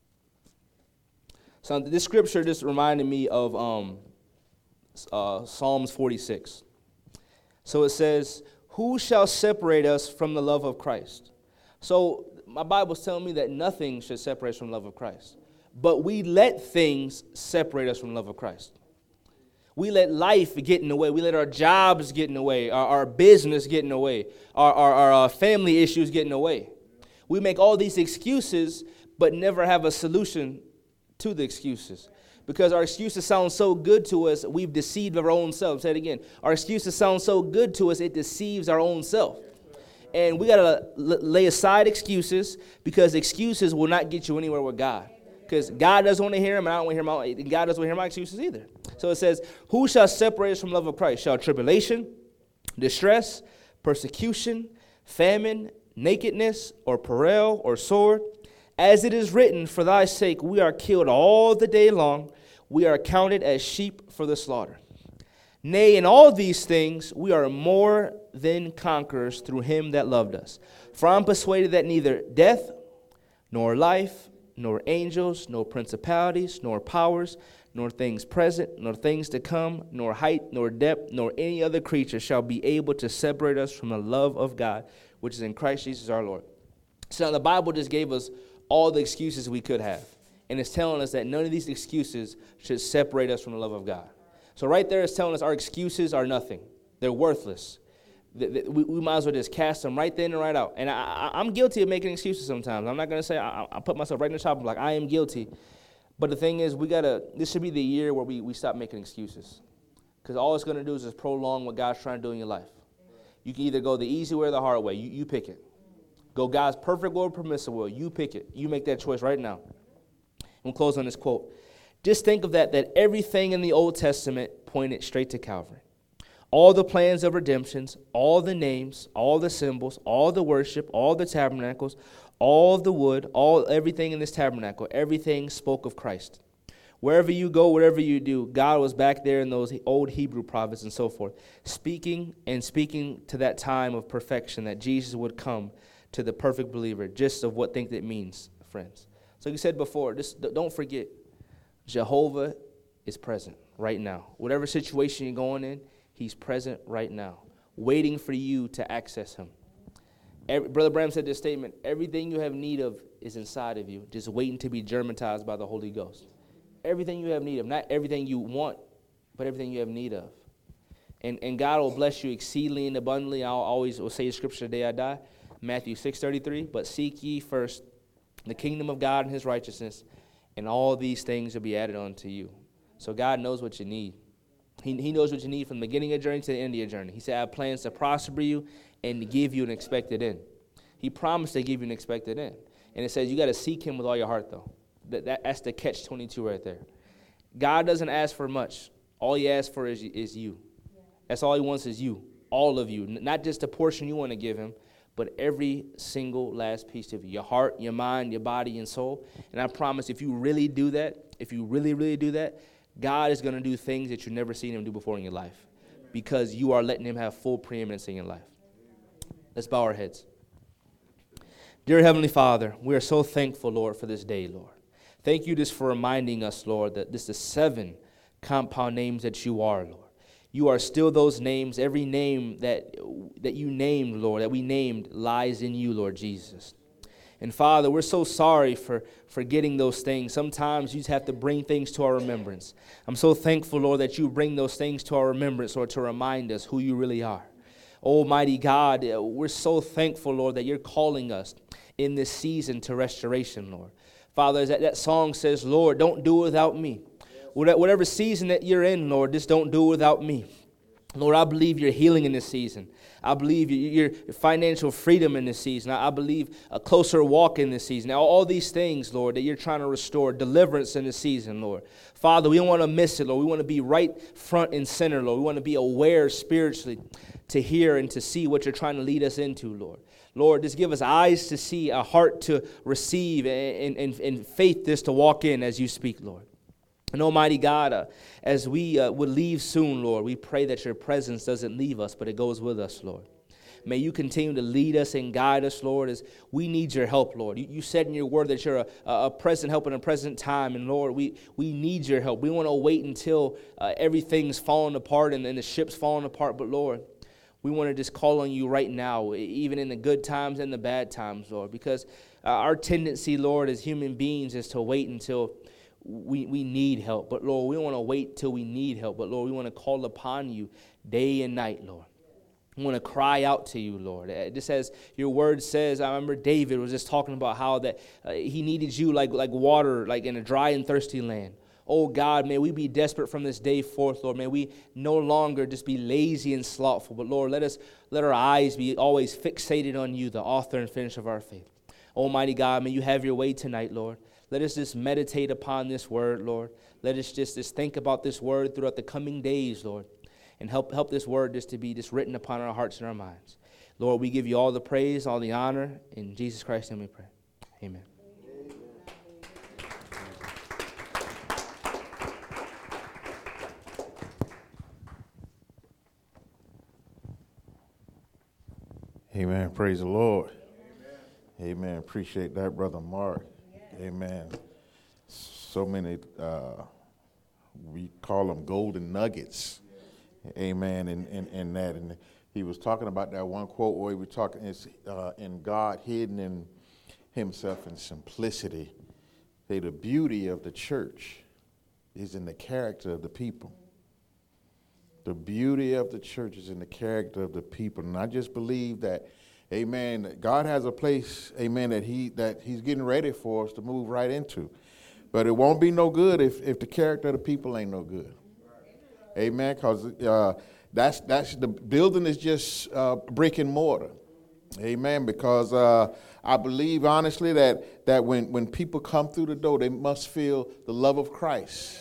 So this scripture just reminded me of um, uh, Psalms forty-six. So it says, who shall separate us from the love of Christ? So my Bible's telling me that nothing should separate us from the love of Christ. But we let things separate us from the love of Christ. We let life get in the way. We let our jobs get in the way, our, our business get in the way, our, our, our uh, family issues get in the way. We make all these excuses, but never have a solution to the excuses. Because our excuses sound so good to us, we've deceived our own self. Say it again. Our excuses sound so good to us, it deceives our own self. And we got to lay aside excuses, because excuses will not get you anywhere with God. Because God doesn't want to hear them, and I don't want to hear my, God doesn't want to hear my excuses either. So it says, who shall separate us from the love of Christ? Shall tribulation, distress, persecution, famine, nakedness, or peril, or sword? As it is written, for thy sake we are killed all the day long. We are counted as sheep for the slaughter. Nay, in all these things we are more than conquerors through him that loved us. For I am persuaded that neither death, nor life, nor angels, nor principalities, nor powers, nor things present, nor things to come, nor height, nor depth, nor any other creature shall be able to separate us from the love of God, which is in Christ Jesus our Lord. So now the Bible just gave us all the excuses we could have. And it's telling us that none of these excuses should separate us from the love of God. So right there it's telling us our excuses are nothing. They're worthless. th- th- we, we might as well just cast them right then and right out. And I, I, I'm guilty of making excuses sometimes. I'm not going to say I, I put myself right in the top. I'm like, I am guilty. But the thing is, we got to, this should be the year where we, we stop making excuses. Because all it's going to do is just prolong what God's trying to do in your life. You can either go the easy way or the hard way. You, you pick it. Go God's perfect will or permissive will. You pick it. You make that choice right now. We'll close on this quote. Just think of that, that everything in the Old Testament pointed straight to Calvary. All the plans of redemptions, all the names, all the symbols, all the worship, all the tabernacles, all of the wood, all everything in this tabernacle, everything spoke of Christ. Wherever you go, whatever you do, God was back there in those old Hebrew prophets and so forth, speaking and speaking to that time of perfection that Jesus would come to the perfect believer, just of what think it means, friends. So you said before, just don't forget, Jehovah is present right now. Whatever situation you're going in, he's present right now, waiting for you to access him. Every, Brother Bram said this statement, everything you have need of is inside of you, just waiting to be germatized by the Holy Ghost. Everything you have need of, not everything you want, but everything you have need of. And and God will bless you exceedingly and abundantly. I'll always will say the scripture the day I die, Matthew six thirty-three, but seek ye first the kingdom of God and his righteousness, and all these things will be added unto you. So God knows what you need. He, he knows what you need from the beginning of your journey to the end of your journey. He said, I have plans to prosper you and to give you an expected end. He promised to give you an expected end. And it says you got to seek him with all your heart, though. That, that That's the catch twenty-two right there. God doesn't ask for much. All he asks for is, is you. That's all he wants is you, all of you. Not just the portion you want to give him, but every single last piece of you, your heart, your mind, your body, and soul. And I promise if you really do that, if you really, really do that, God is going to do things that you've never seen him do before in your life because you are letting him have full preeminence in your life. Let's bow our heads. Dear Heavenly Father, we are so thankful, Lord, for this day, Lord. Thank you just for reminding us, Lord, that this is seven compound names that you are, Lord. You are still those names. Every name that that you named, Lord, that we named lies in you, Lord Jesus. And Father, we're so sorry for forgetting those things. Sometimes you just have to bring things to our remembrance. I'm so thankful, Lord, that you bring those things to our remembrance, Lord, to remind us who you really are. Almighty God, we're so thankful, Lord, that you're calling us in this season to restoration, Lord. Father, as that, that song says, Lord, don't do it without me. Whatever season that you're in, Lord, just don't do it without me. Lord, I believe you're healing in this season. I believe your financial freedom in this season. I believe a closer walk in this season. Now, all these things, Lord, that you're trying to restore, deliverance in this season, Lord. Father, we don't want to miss it, Lord. We want to be right front and center, Lord. We want to be aware spiritually to hear and to see what you're trying to lead us into, Lord. Lord, just give us eyes to see, a heart to receive, and, and, and faith just to walk in as you speak, Lord. And Almighty God, uh, as we uh, would leave soon, Lord, we pray that your presence doesn't leave us, but it goes with us, Lord. May you continue to lead us and guide us, Lord, as we need your help, Lord. You, you said in your word that you're a, a present help in a present time, and Lord, we, we need your help. We want to wait until uh, everything's falling apart and, and the ship's falling apart, but Lord, we want to just call on you right now, even in the good times and the bad times, Lord, because uh, our tendency, Lord, as human beings is to wait until we, we need help. But, Lord, we don't want to wait till we need help, but, Lord, we want to call upon you day and night, Lord. We want to cry out to you, Lord. Just as your word says, I remember David was just talking about how that uh, he needed you like, like water, like in a dry and thirsty land. Oh, God, may we be desperate from this day forth, Lord. May we no longer just be lazy and slothful, but, Lord, let us let our eyes be always fixated on you, the author and finisher of our faith. Almighty God, may you have your way tonight, Lord. Let us just meditate upon this word, Lord. Let us just, just think about this word throughout the coming days, Lord, and help, help this word just to be just written upon our hearts and our minds. Lord, we give you all the praise, all the honor. In Jesus Christ's name we pray. Amen. Amen. Praise the Lord. Amen. Amen. Appreciate that, Brother Mark. Amen. So many, uh, we call them golden nuggets. Amen. And in, in, in that. And he was talking about that one quote where he was talking, it's, uh, in God hidden in himself in simplicity. Say the beauty of the church is in the character of the people. The beauty of the church is in the character of the people. And I just believe that, amen, that God has a place, amen, that he that he's getting ready for us to move right into. But it won't be no good if, if the character of the people ain't no good. Amen, because uh, that's, that's the building is just uh, brick and mortar. Amen, because uh, I believe honestly that, that when, when people come through the door, they must feel the love of Christ.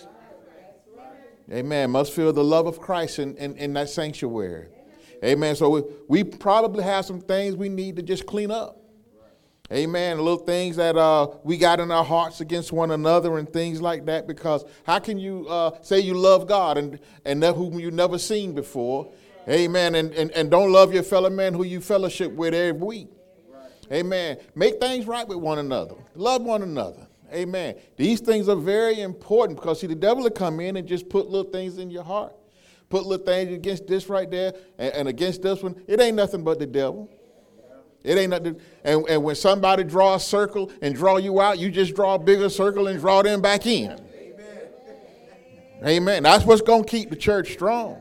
Amen. Must feel the love of Christ in, in, in that sanctuary. Amen. So we, we probably have some things we need to just clean up. Amen. Little things that uh, we got in our hearts against one another and things like that. Because how can you uh, say you love God and, and whom you never seen before? Amen. And, and, and don't love your fellow man who you fellowship with every week. Amen. Make things right with one another. Love one another. Amen. These things are very important because, see, the devil will come in and just put little things in your heart. Put little things against this right there and, and against this one. It ain't nothing but the devil. It ain't nothing. And, and when somebody draw a circle and draw you out, you just draw a bigger circle and draw them back in. Amen. Amen. That's what's going to keep the church strong.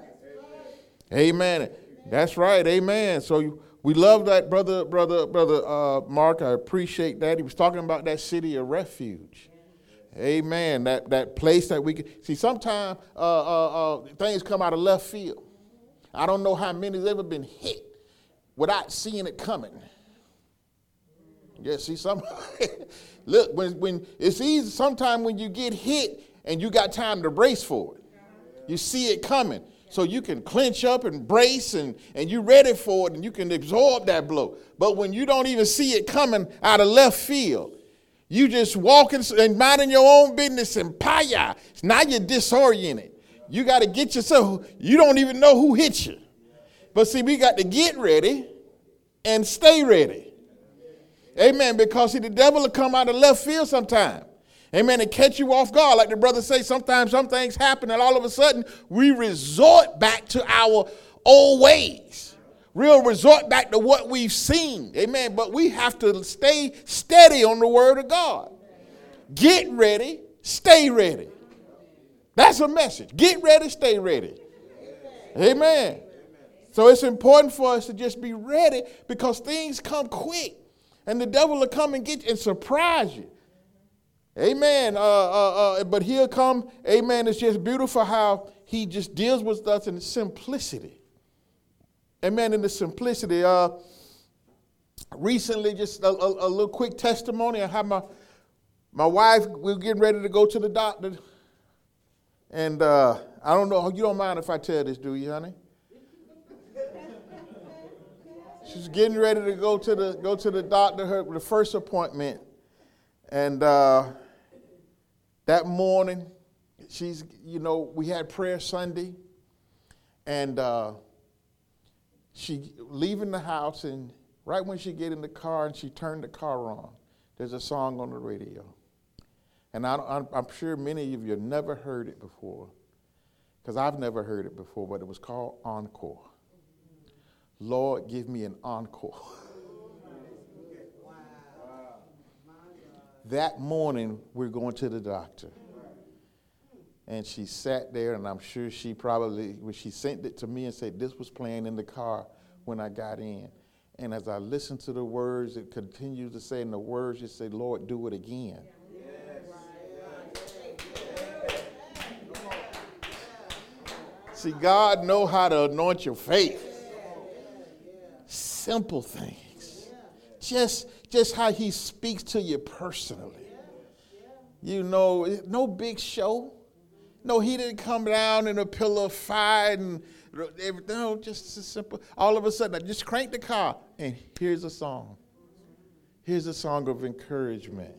Amen. That's right. Amen. So you, we love that, brother, brother, brother uh, Mark. I appreciate that. He was talking about that city of refuge. Amen. That that place that we can see. Sometimes uh, uh, uh, things come out of left field. I don't know how many's ever been hit without seeing it coming. Yeah, see, some look when when it's easy. Sometimes when you get hit and you got time to brace for it, you see it coming. So you can clench up and brace and, and you're ready for it and you can absorb that blow. But when you don't even see it coming out of left field, you just walking and minding your own business and paya. Now you're disoriented. You got to get yourself, you don't even know who hit you. But see, we got to get ready and stay ready. Amen. Because see, the devil will come out of left field sometime. Amen. And catch you off guard. Like the brother say, sometimes some things happen and all of a sudden we resort back to our old ways. We'll resort back to what we've seen. Amen. But we have to stay steady on the word of God. Get ready, stay ready. That's a message. Get ready, stay ready. Amen. So it's important for us to just be ready because things come quick. And the devil will come and get you and surprise you. Amen. Uh, uh, uh, but he'll come. Amen. It's just beautiful how he just deals with us in simplicity. Amen. In the simplicity. Uh, recently, just a, a, a little quick testimony. I had my my wife. We were getting ready to go to the doctor, and uh, I don't know. You don't mind if I tell this, do you, honey? She's getting ready to go to the go to the doctor. Her the first appointment, and. Uh, That morning, she's, you know, we had prayer Sunday, and uh, she leaving the house, and right when she get in the car and she turned the car on, there's a song on the radio. And I, I'm, I'm sure many of you have never heard it before, because I've never heard it before, but it was called Encore. Lord, give me an encore. That morning, we're going to the doctor. And she sat there, and I'm sure she probably, when she sent it to me and said, this was playing in the car when I got in. And as I listened to the words, it continues to say in the words, it said, Lord, do it again. See, God know how to anoint your faith. Simple things. Just Just how he speaks to you personally. You know, no big show. No, he didn't come down in a pillar of fire and everything. No, just a simple. All of a sudden, I just cranked the car and here's a song. Here's a song of encouragement.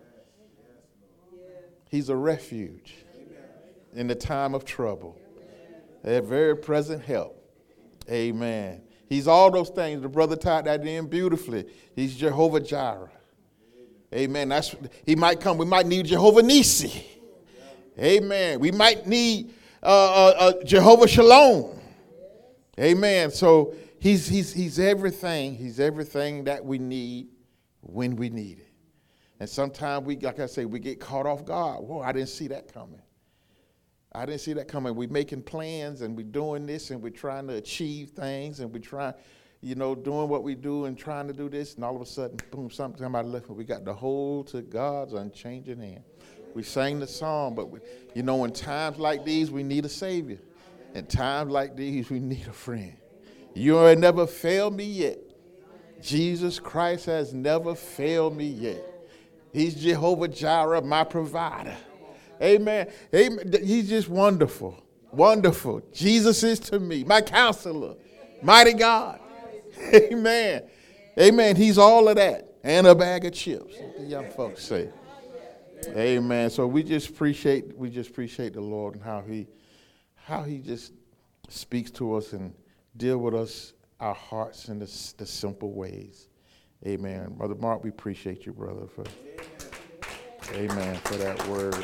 He's a refuge in the time of trouble. A very present help. Amen. He's all those things. The brother tied that in beautifully. He's Jehovah Jireh. Amen. That's he might come. We might need Jehovah Nissi. Amen. We might need uh, uh, uh, Jehovah Shalom. Amen. So he's he's he's everything. He's everything that we need when we need it. And sometimes we, like I say, we get caught off guard. Whoa, I didn't see that coming. I didn't see that coming. We're making plans and we're doing this and we're trying to achieve things and we're trying, you know, doing what we do and trying to do this. And all of a sudden, boom, something somebody left. We got to hold to God's unchanging hand. We sang the song, but, we, you know, in times like these, we need a Savior. In times like these, we need a friend. You ain't never failed me yet. Jesus Christ has never failed me yet. He's Jehovah Jireh, my provider. Amen. Amen. He's just wonderful. Wonderful. Jesus is to me my counselor. Mighty God. Amen. Amen. He's all of that. And a bag of chips. The young folks say. Amen. So we just appreciate we just appreciate the Lord and how he how he just speaks to us and deal with us, our hearts in the, the simple ways. Amen. Brother Mark, we appreciate you, brother, for amen, amen for that word.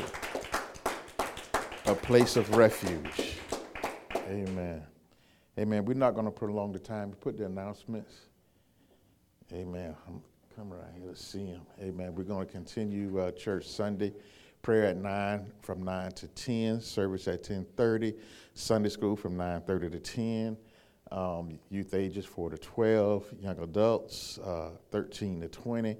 A place of refuge. Amen. Amen. We're not going to prolong the time. We put the announcements. Amen. I'm come around here to see him. Amen. We're going to continue uh, church Sunday. Prayer at nine, from nine to ten. Service at ten thirty. Sunday school from nine thirty to ten. Um, youth ages four to twelve. Young adults uh, thirteen to twenty.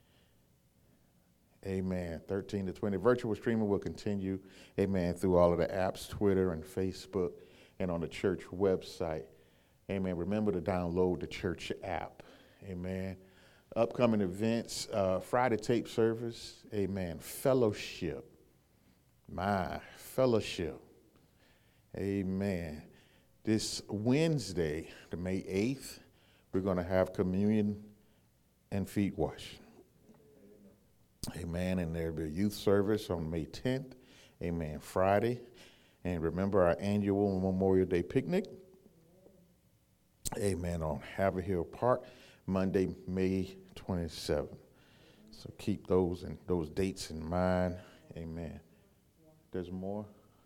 Amen. thirteen to twenty. Virtual streaming will continue, amen, through all of the apps, Twitter and Facebook, and on the church website. Amen. Remember to download the church app. Amen. Upcoming events, uh, Friday tape service, amen. Fellowship. My fellowship. Amen. This Wednesday, the May eighth, we're going to have communion and feet washing. Amen. And there'll be a youth service on May tenth. Amen. Friday. And remember our annual Memorial Day picnic. Amen. On Haverhill Park, Monday, May twenty-seventh. So keep those and those dates in mind. Amen. There's more?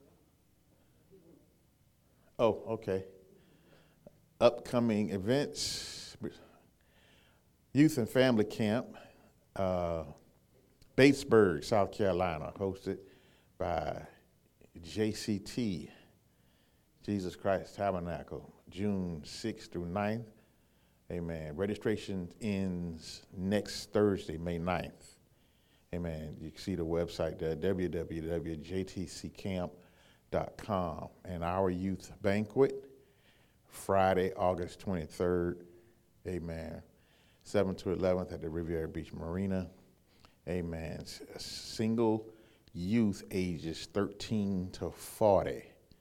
Oh, okay. Upcoming events. Youth and Family Camp. Uh, Batesburg, South Carolina, hosted by J C T, Jesus Christ Tabernacle, June sixth through ninth. Amen. Registration ends next Thursday, May ninth. Amen. You can see the website there, w w w dot j t c camp dot com. And our youth banquet, Friday, August twenty-third. Amen. seventh to eleventh at the Riviera Beach Marina. Amen. Single youth ages thirteen to forty.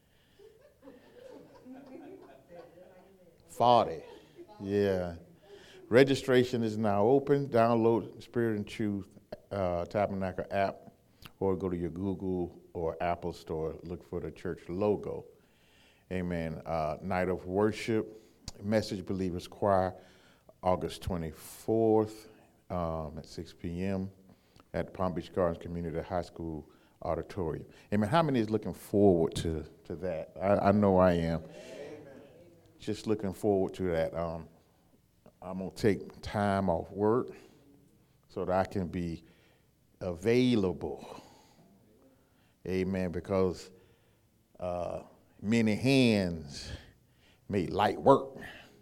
forty. Yeah. Registration is now open. Download Spirit and Truth uh, Tabernacle app or go to your Google or Apple store. Look for the church logo. Amen. Uh, night of worship, Message Believers Choir, August twenty-fourth um, at six p.m. at Palm Beach Gardens Community High School Auditorium. Amen. How many is looking forward to, to that? I, I know I am. Just looking forward to that. Um, I'm going to take time off work so that I can be available. Amen. Because uh, many hands make light work.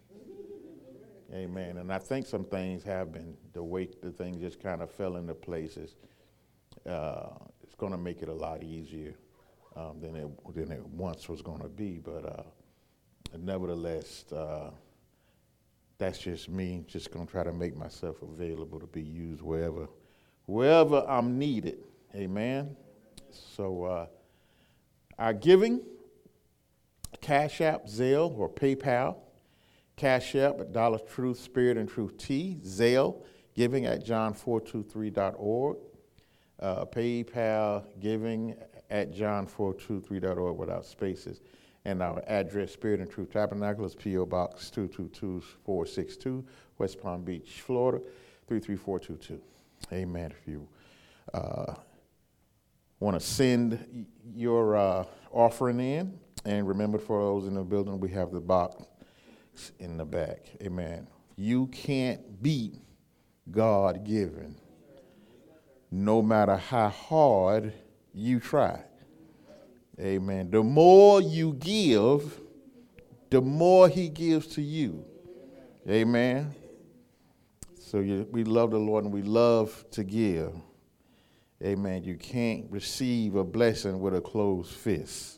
Amen. And I think some things have been, the way the things just kind of fell into places, uh, it's going to make it a lot easier um, than, it, than it once was going to be. But uh, nevertheless, uh, that's just me, just going to try to make myself available to be used wherever, wherever I'm needed. Amen. So uh, our giving, Cash App, Zelle, or PayPal. Cash App at Dollar Truth, Spirit and Truth Tea. Zelle, giving at john four two three dot org. Uh, PayPal, giving at john four two three dot org without spaces. And our address, Spirit and Truth Tabernacle, is P O Box two two two four six two, West Palm Beach, Florida, three three four two two. Amen. If you uh, want to send your uh, offering in, and remember, for those in the building, we have the box in the back. Amen. You can't beat God given, no matter how hard you try. Amen. The more you give, the more he gives to you. Amen. So you, we love the Lord and we love to give. Amen. You can't receive a blessing with a closed fist.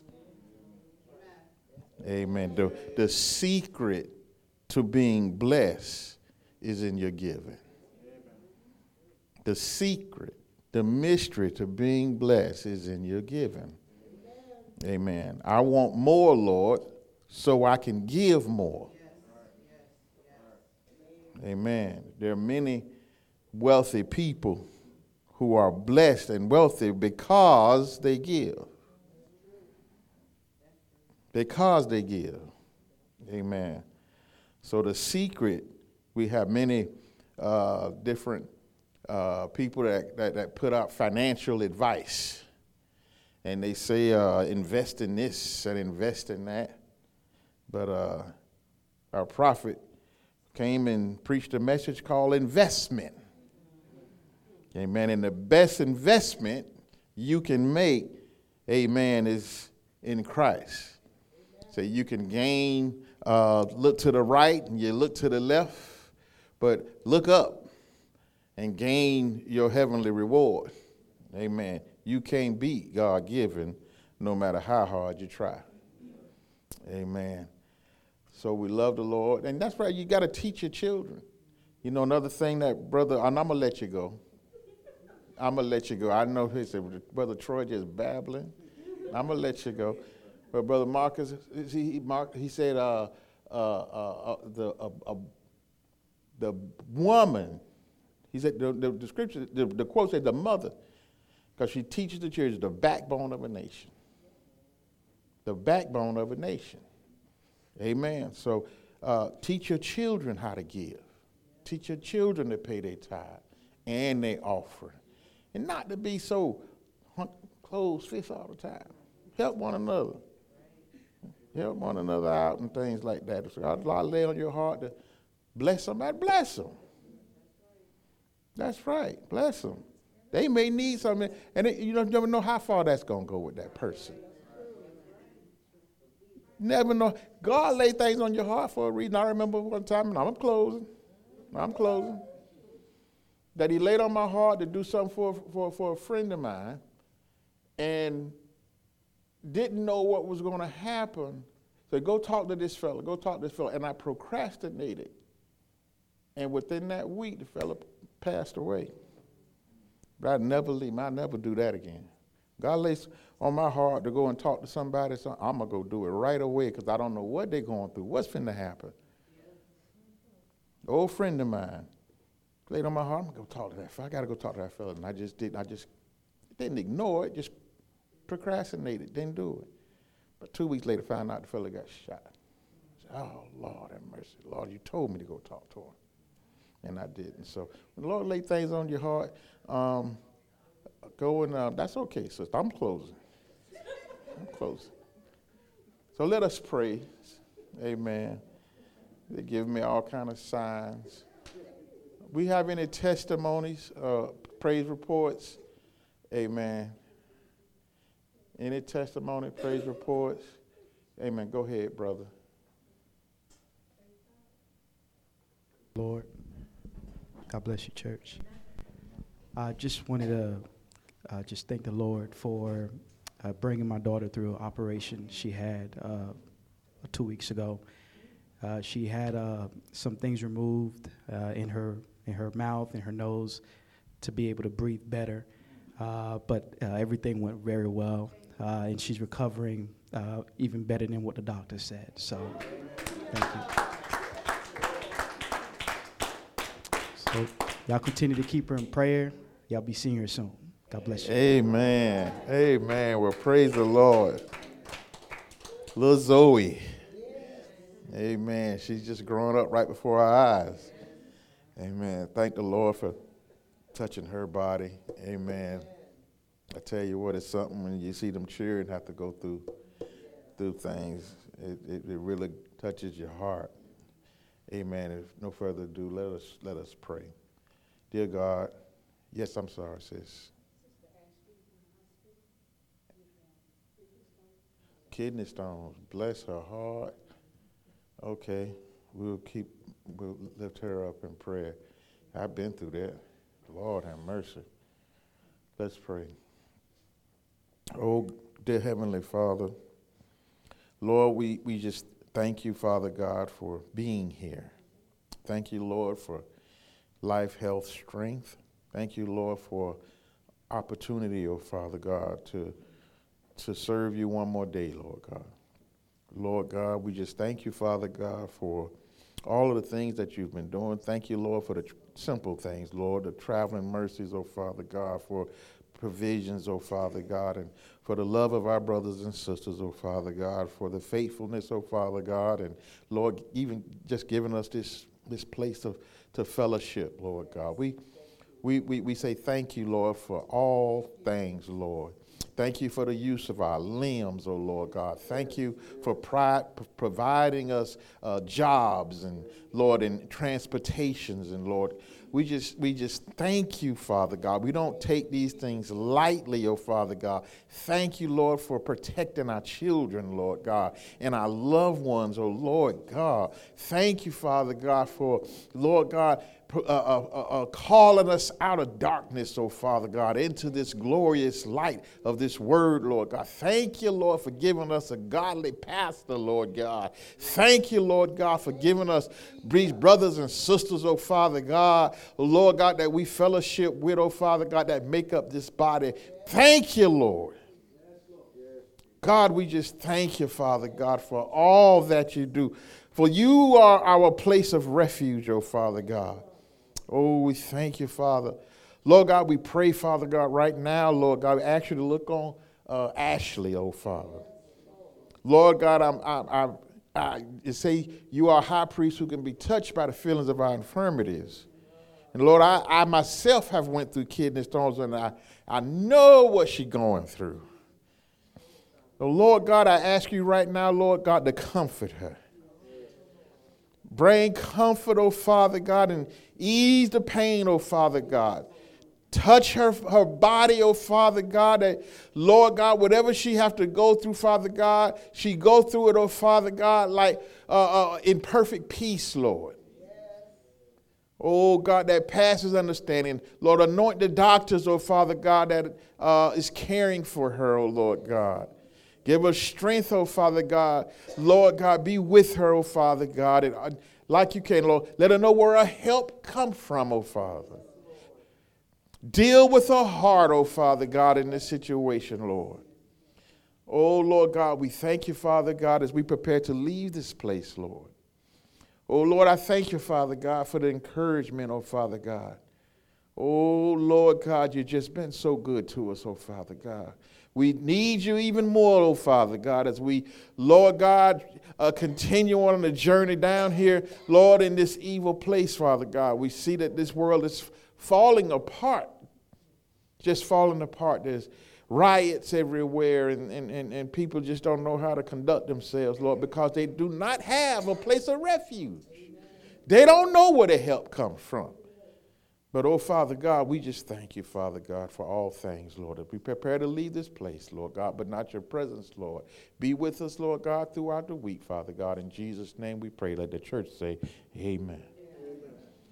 Amen. The, the secret to being blessed is in your giving. The secret, the mystery to being blessed is in your giving. Amen. I want more, Lord, so I can give more. Amen. There are many wealthy people who are blessed and wealthy because they give. Because they give. Amen. So the secret, we have many uh, different uh, people that, that, that put out financial advice. And they say uh, invest in this and invest in that. But uh, our prophet came and preached a message called investment. Amen. And the best investment you can make, amen, is in Christ. So you can gain, uh, look to the right and you look to the left, but look up and gain your heavenly reward. Amen. You can't beat God given no matter how hard you try. Amen. So we love the Lord. And that's right, you got to teach your children. You know, another thing that, brother, and I'm going to let you go. I'm going to let you go. I know he said, Brother Troy just babbling. I'm going to let you go. But Brother Marcus, he, he, Mark, he said uh, uh, uh, uh, the, uh, uh, the woman, he said, the, the, the scripture, the, the quote said the mother, because she teaches the children the backbone of a nation. The backbone of a nation. Amen. So uh, teach your children how to give. Teach your children to pay their tithe and their offering. And not to be so closed fist all the time. Help one another. Help one another out and things like that. So God lay on your heart to bless somebody, bless them. That's right, bless them. They may need something, and it, you don't never know how far that's going to go with that person. Never know. God laid things on your heart for a reason. I remember one time, and I'm closing. I'm closing. That he laid on my heart to do something for, for, for a friend of mine and didn't know what was going to happen. So go talk to this fella, go talk to this fella. And I procrastinated. And within that week, the fella passed away. But I'd never leave. I'd never do that again. God lays on my heart to go and talk to somebody, so I'm going to go do it right away because I don't know what they're going through, what's finna happen. An old friend of mine laid on my heart, I'm going to go talk to that fella. I got to go talk to that fella. And I just didn't, I just didn't ignore it, just procrastinated, didn't do it. But two weeks later, found out the fella got shot. I said, oh, Lord have mercy. Lord, you told me to go talk to him. And I didn't. So when the Lord laid things on your heart, um, go and, uh, that's okay, sister. I'm closing. I'm closing. So let us pray. Amen. They give me all kind of signs. We have any testimonies, uh, praise reports? Amen. Any testimony, praise reports? Amen. Go ahead, brother. Lord, God bless you, church. I just wanted to uh, just thank the Lord for uh, bringing my daughter through an operation she had uh, two weeks ago. Uh, she had uh, some things removed uh, in her in her mouth and her nose to be able to breathe better, uh, but uh, everything went very well, uh, and she's recovering uh, even better than what the doctor said. So, thank you. So, y'all continue to keep her in prayer. Y'all be seeing her soon. God bless you. Amen. Amen. Well, praise the Lord. Little Zoe. Amen. She's just growing up right before our eyes. Amen. Thank the Lord for touching her body. Amen. I tell you what, it's something when you see them children have to go through through things. It, it, it really touches your heart. Amen. If no further ado, let us let us pray. Dear God, yes, I'm sorry, sis. Kidney stones. Bless her heart. Okay, we'll keep, we'll lift her up in prayer. I've been through that. Lord have mercy. Let's pray. Oh, dear Heavenly Father, Lord, we, we just thank you, Father God, for being here. Thank you, Lord, for life, health, strength. Thank you, Lord, for opportunity, oh Father God, to, to serve you one more day, Lord God. Lord God, we just thank you, Father God, for all of the things that you've been doing. Thank you, Lord, for the tr- simple things, Lord, the traveling mercies, oh Father God, for provisions, oh Father God, and for the love of our brothers and sisters, oh Father God, for the faithfulness, oh Father God, and Lord, even just giving us this this place of to fellowship, Lord God. We we we, we say thank you, Lord, for all things, Lord. Thank you for the use of our limbs, oh Lord God. Thank you for pri- providing us uh, jobs and, Lord, and transportations. And, Lord, we just we just thank you, Father God. We don't take these things lightly, oh Father God. Thank you, Lord, for protecting our children, Lord God, and our loved ones, oh Lord God. Thank you, Father God, for, Lord God, Uh, uh, uh, calling us out of darkness, oh Father God, into this glorious light of this word, Lord God. Thank you, Lord, for giving us a godly pastor, Lord God. Thank you, Lord God, for giving us these brothers and sisters, oh Father God, oh Lord God, that we fellowship with, oh Father God, that make up this body. Thank you, Lord. God, we just thank you, Father God, for all that you do. For you are our place of refuge, oh Father God. Oh, we thank you, Father. Lord God, we pray, Father God, right now, Lord God, we ask you to look on uh, Ashley, oh Father. Lord God, I'm, I'm, I'm, I you say you are a high priest who can be touched by the feelings of our infirmities. And Lord, I, I myself have went through kidney stones, and I, I know what she's going through. So Lord God, I ask you right now, Lord God, to comfort her. Bring comfort, oh Father God, and ease the pain, oh Father God. Touch her, her body, oh Father God, that, Lord God, whatever she have to go through, Father God, she go through it, oh Father God, like uh, uh, in perfect peace, Lord. Oh God, that passes understanding. Lord, anoint the doctors, oh Father God, that uh, is caring for her, oh Lord God. Give her strength, oh Father God. Lord God, be with her, oh Father God. And uh, like you can, Lord, let her know where her help come from, oh Father. Deal with her heart, oh Father God, in this situation, Lord. Oh Lord God, we thank you, Father God, as we prepare to leave this place, Lord. Oh Lord, I thank you, Father God, for the encouragement, oh Father God. Oh Lord God, you've just been so good to us, oh Father God. We need you even more, oh Father God, as we, Lord God, uh, continue on the journey down here, Lord, in this evil place, Father God. We see that this world is falling apart, just falling apart. There's riots everywhere, and, and, and, and people just don't know how to conduct themselves, Lord, because they do not have a place of refuge. They don't know where the help comes from. But, oh, Father God, we just thank you, Father God, for all things, Lord. As we prepare to leave this place, Lord God, but not your presence, Lord. Be with us, Lord God, throughout the week, Father God. In Jesus' name we pray. Let the church say, amen. Amen.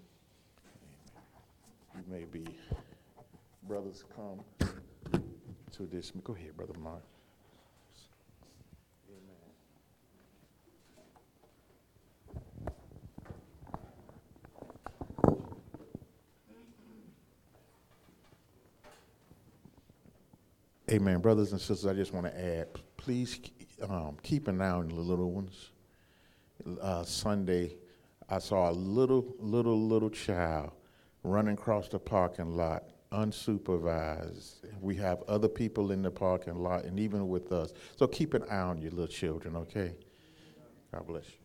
You may be, brothers, come to this. Go ahead, Brother Mark. Amen. Brothers and sisters, I just want to add, please um, keep an eye on the little ones. Uh, Sunday, I saw a little, little, little child running across the parking lot, unsupervised. We have other people in the parking lot and even with us. So keep an eye on your little children, okay? God bless you.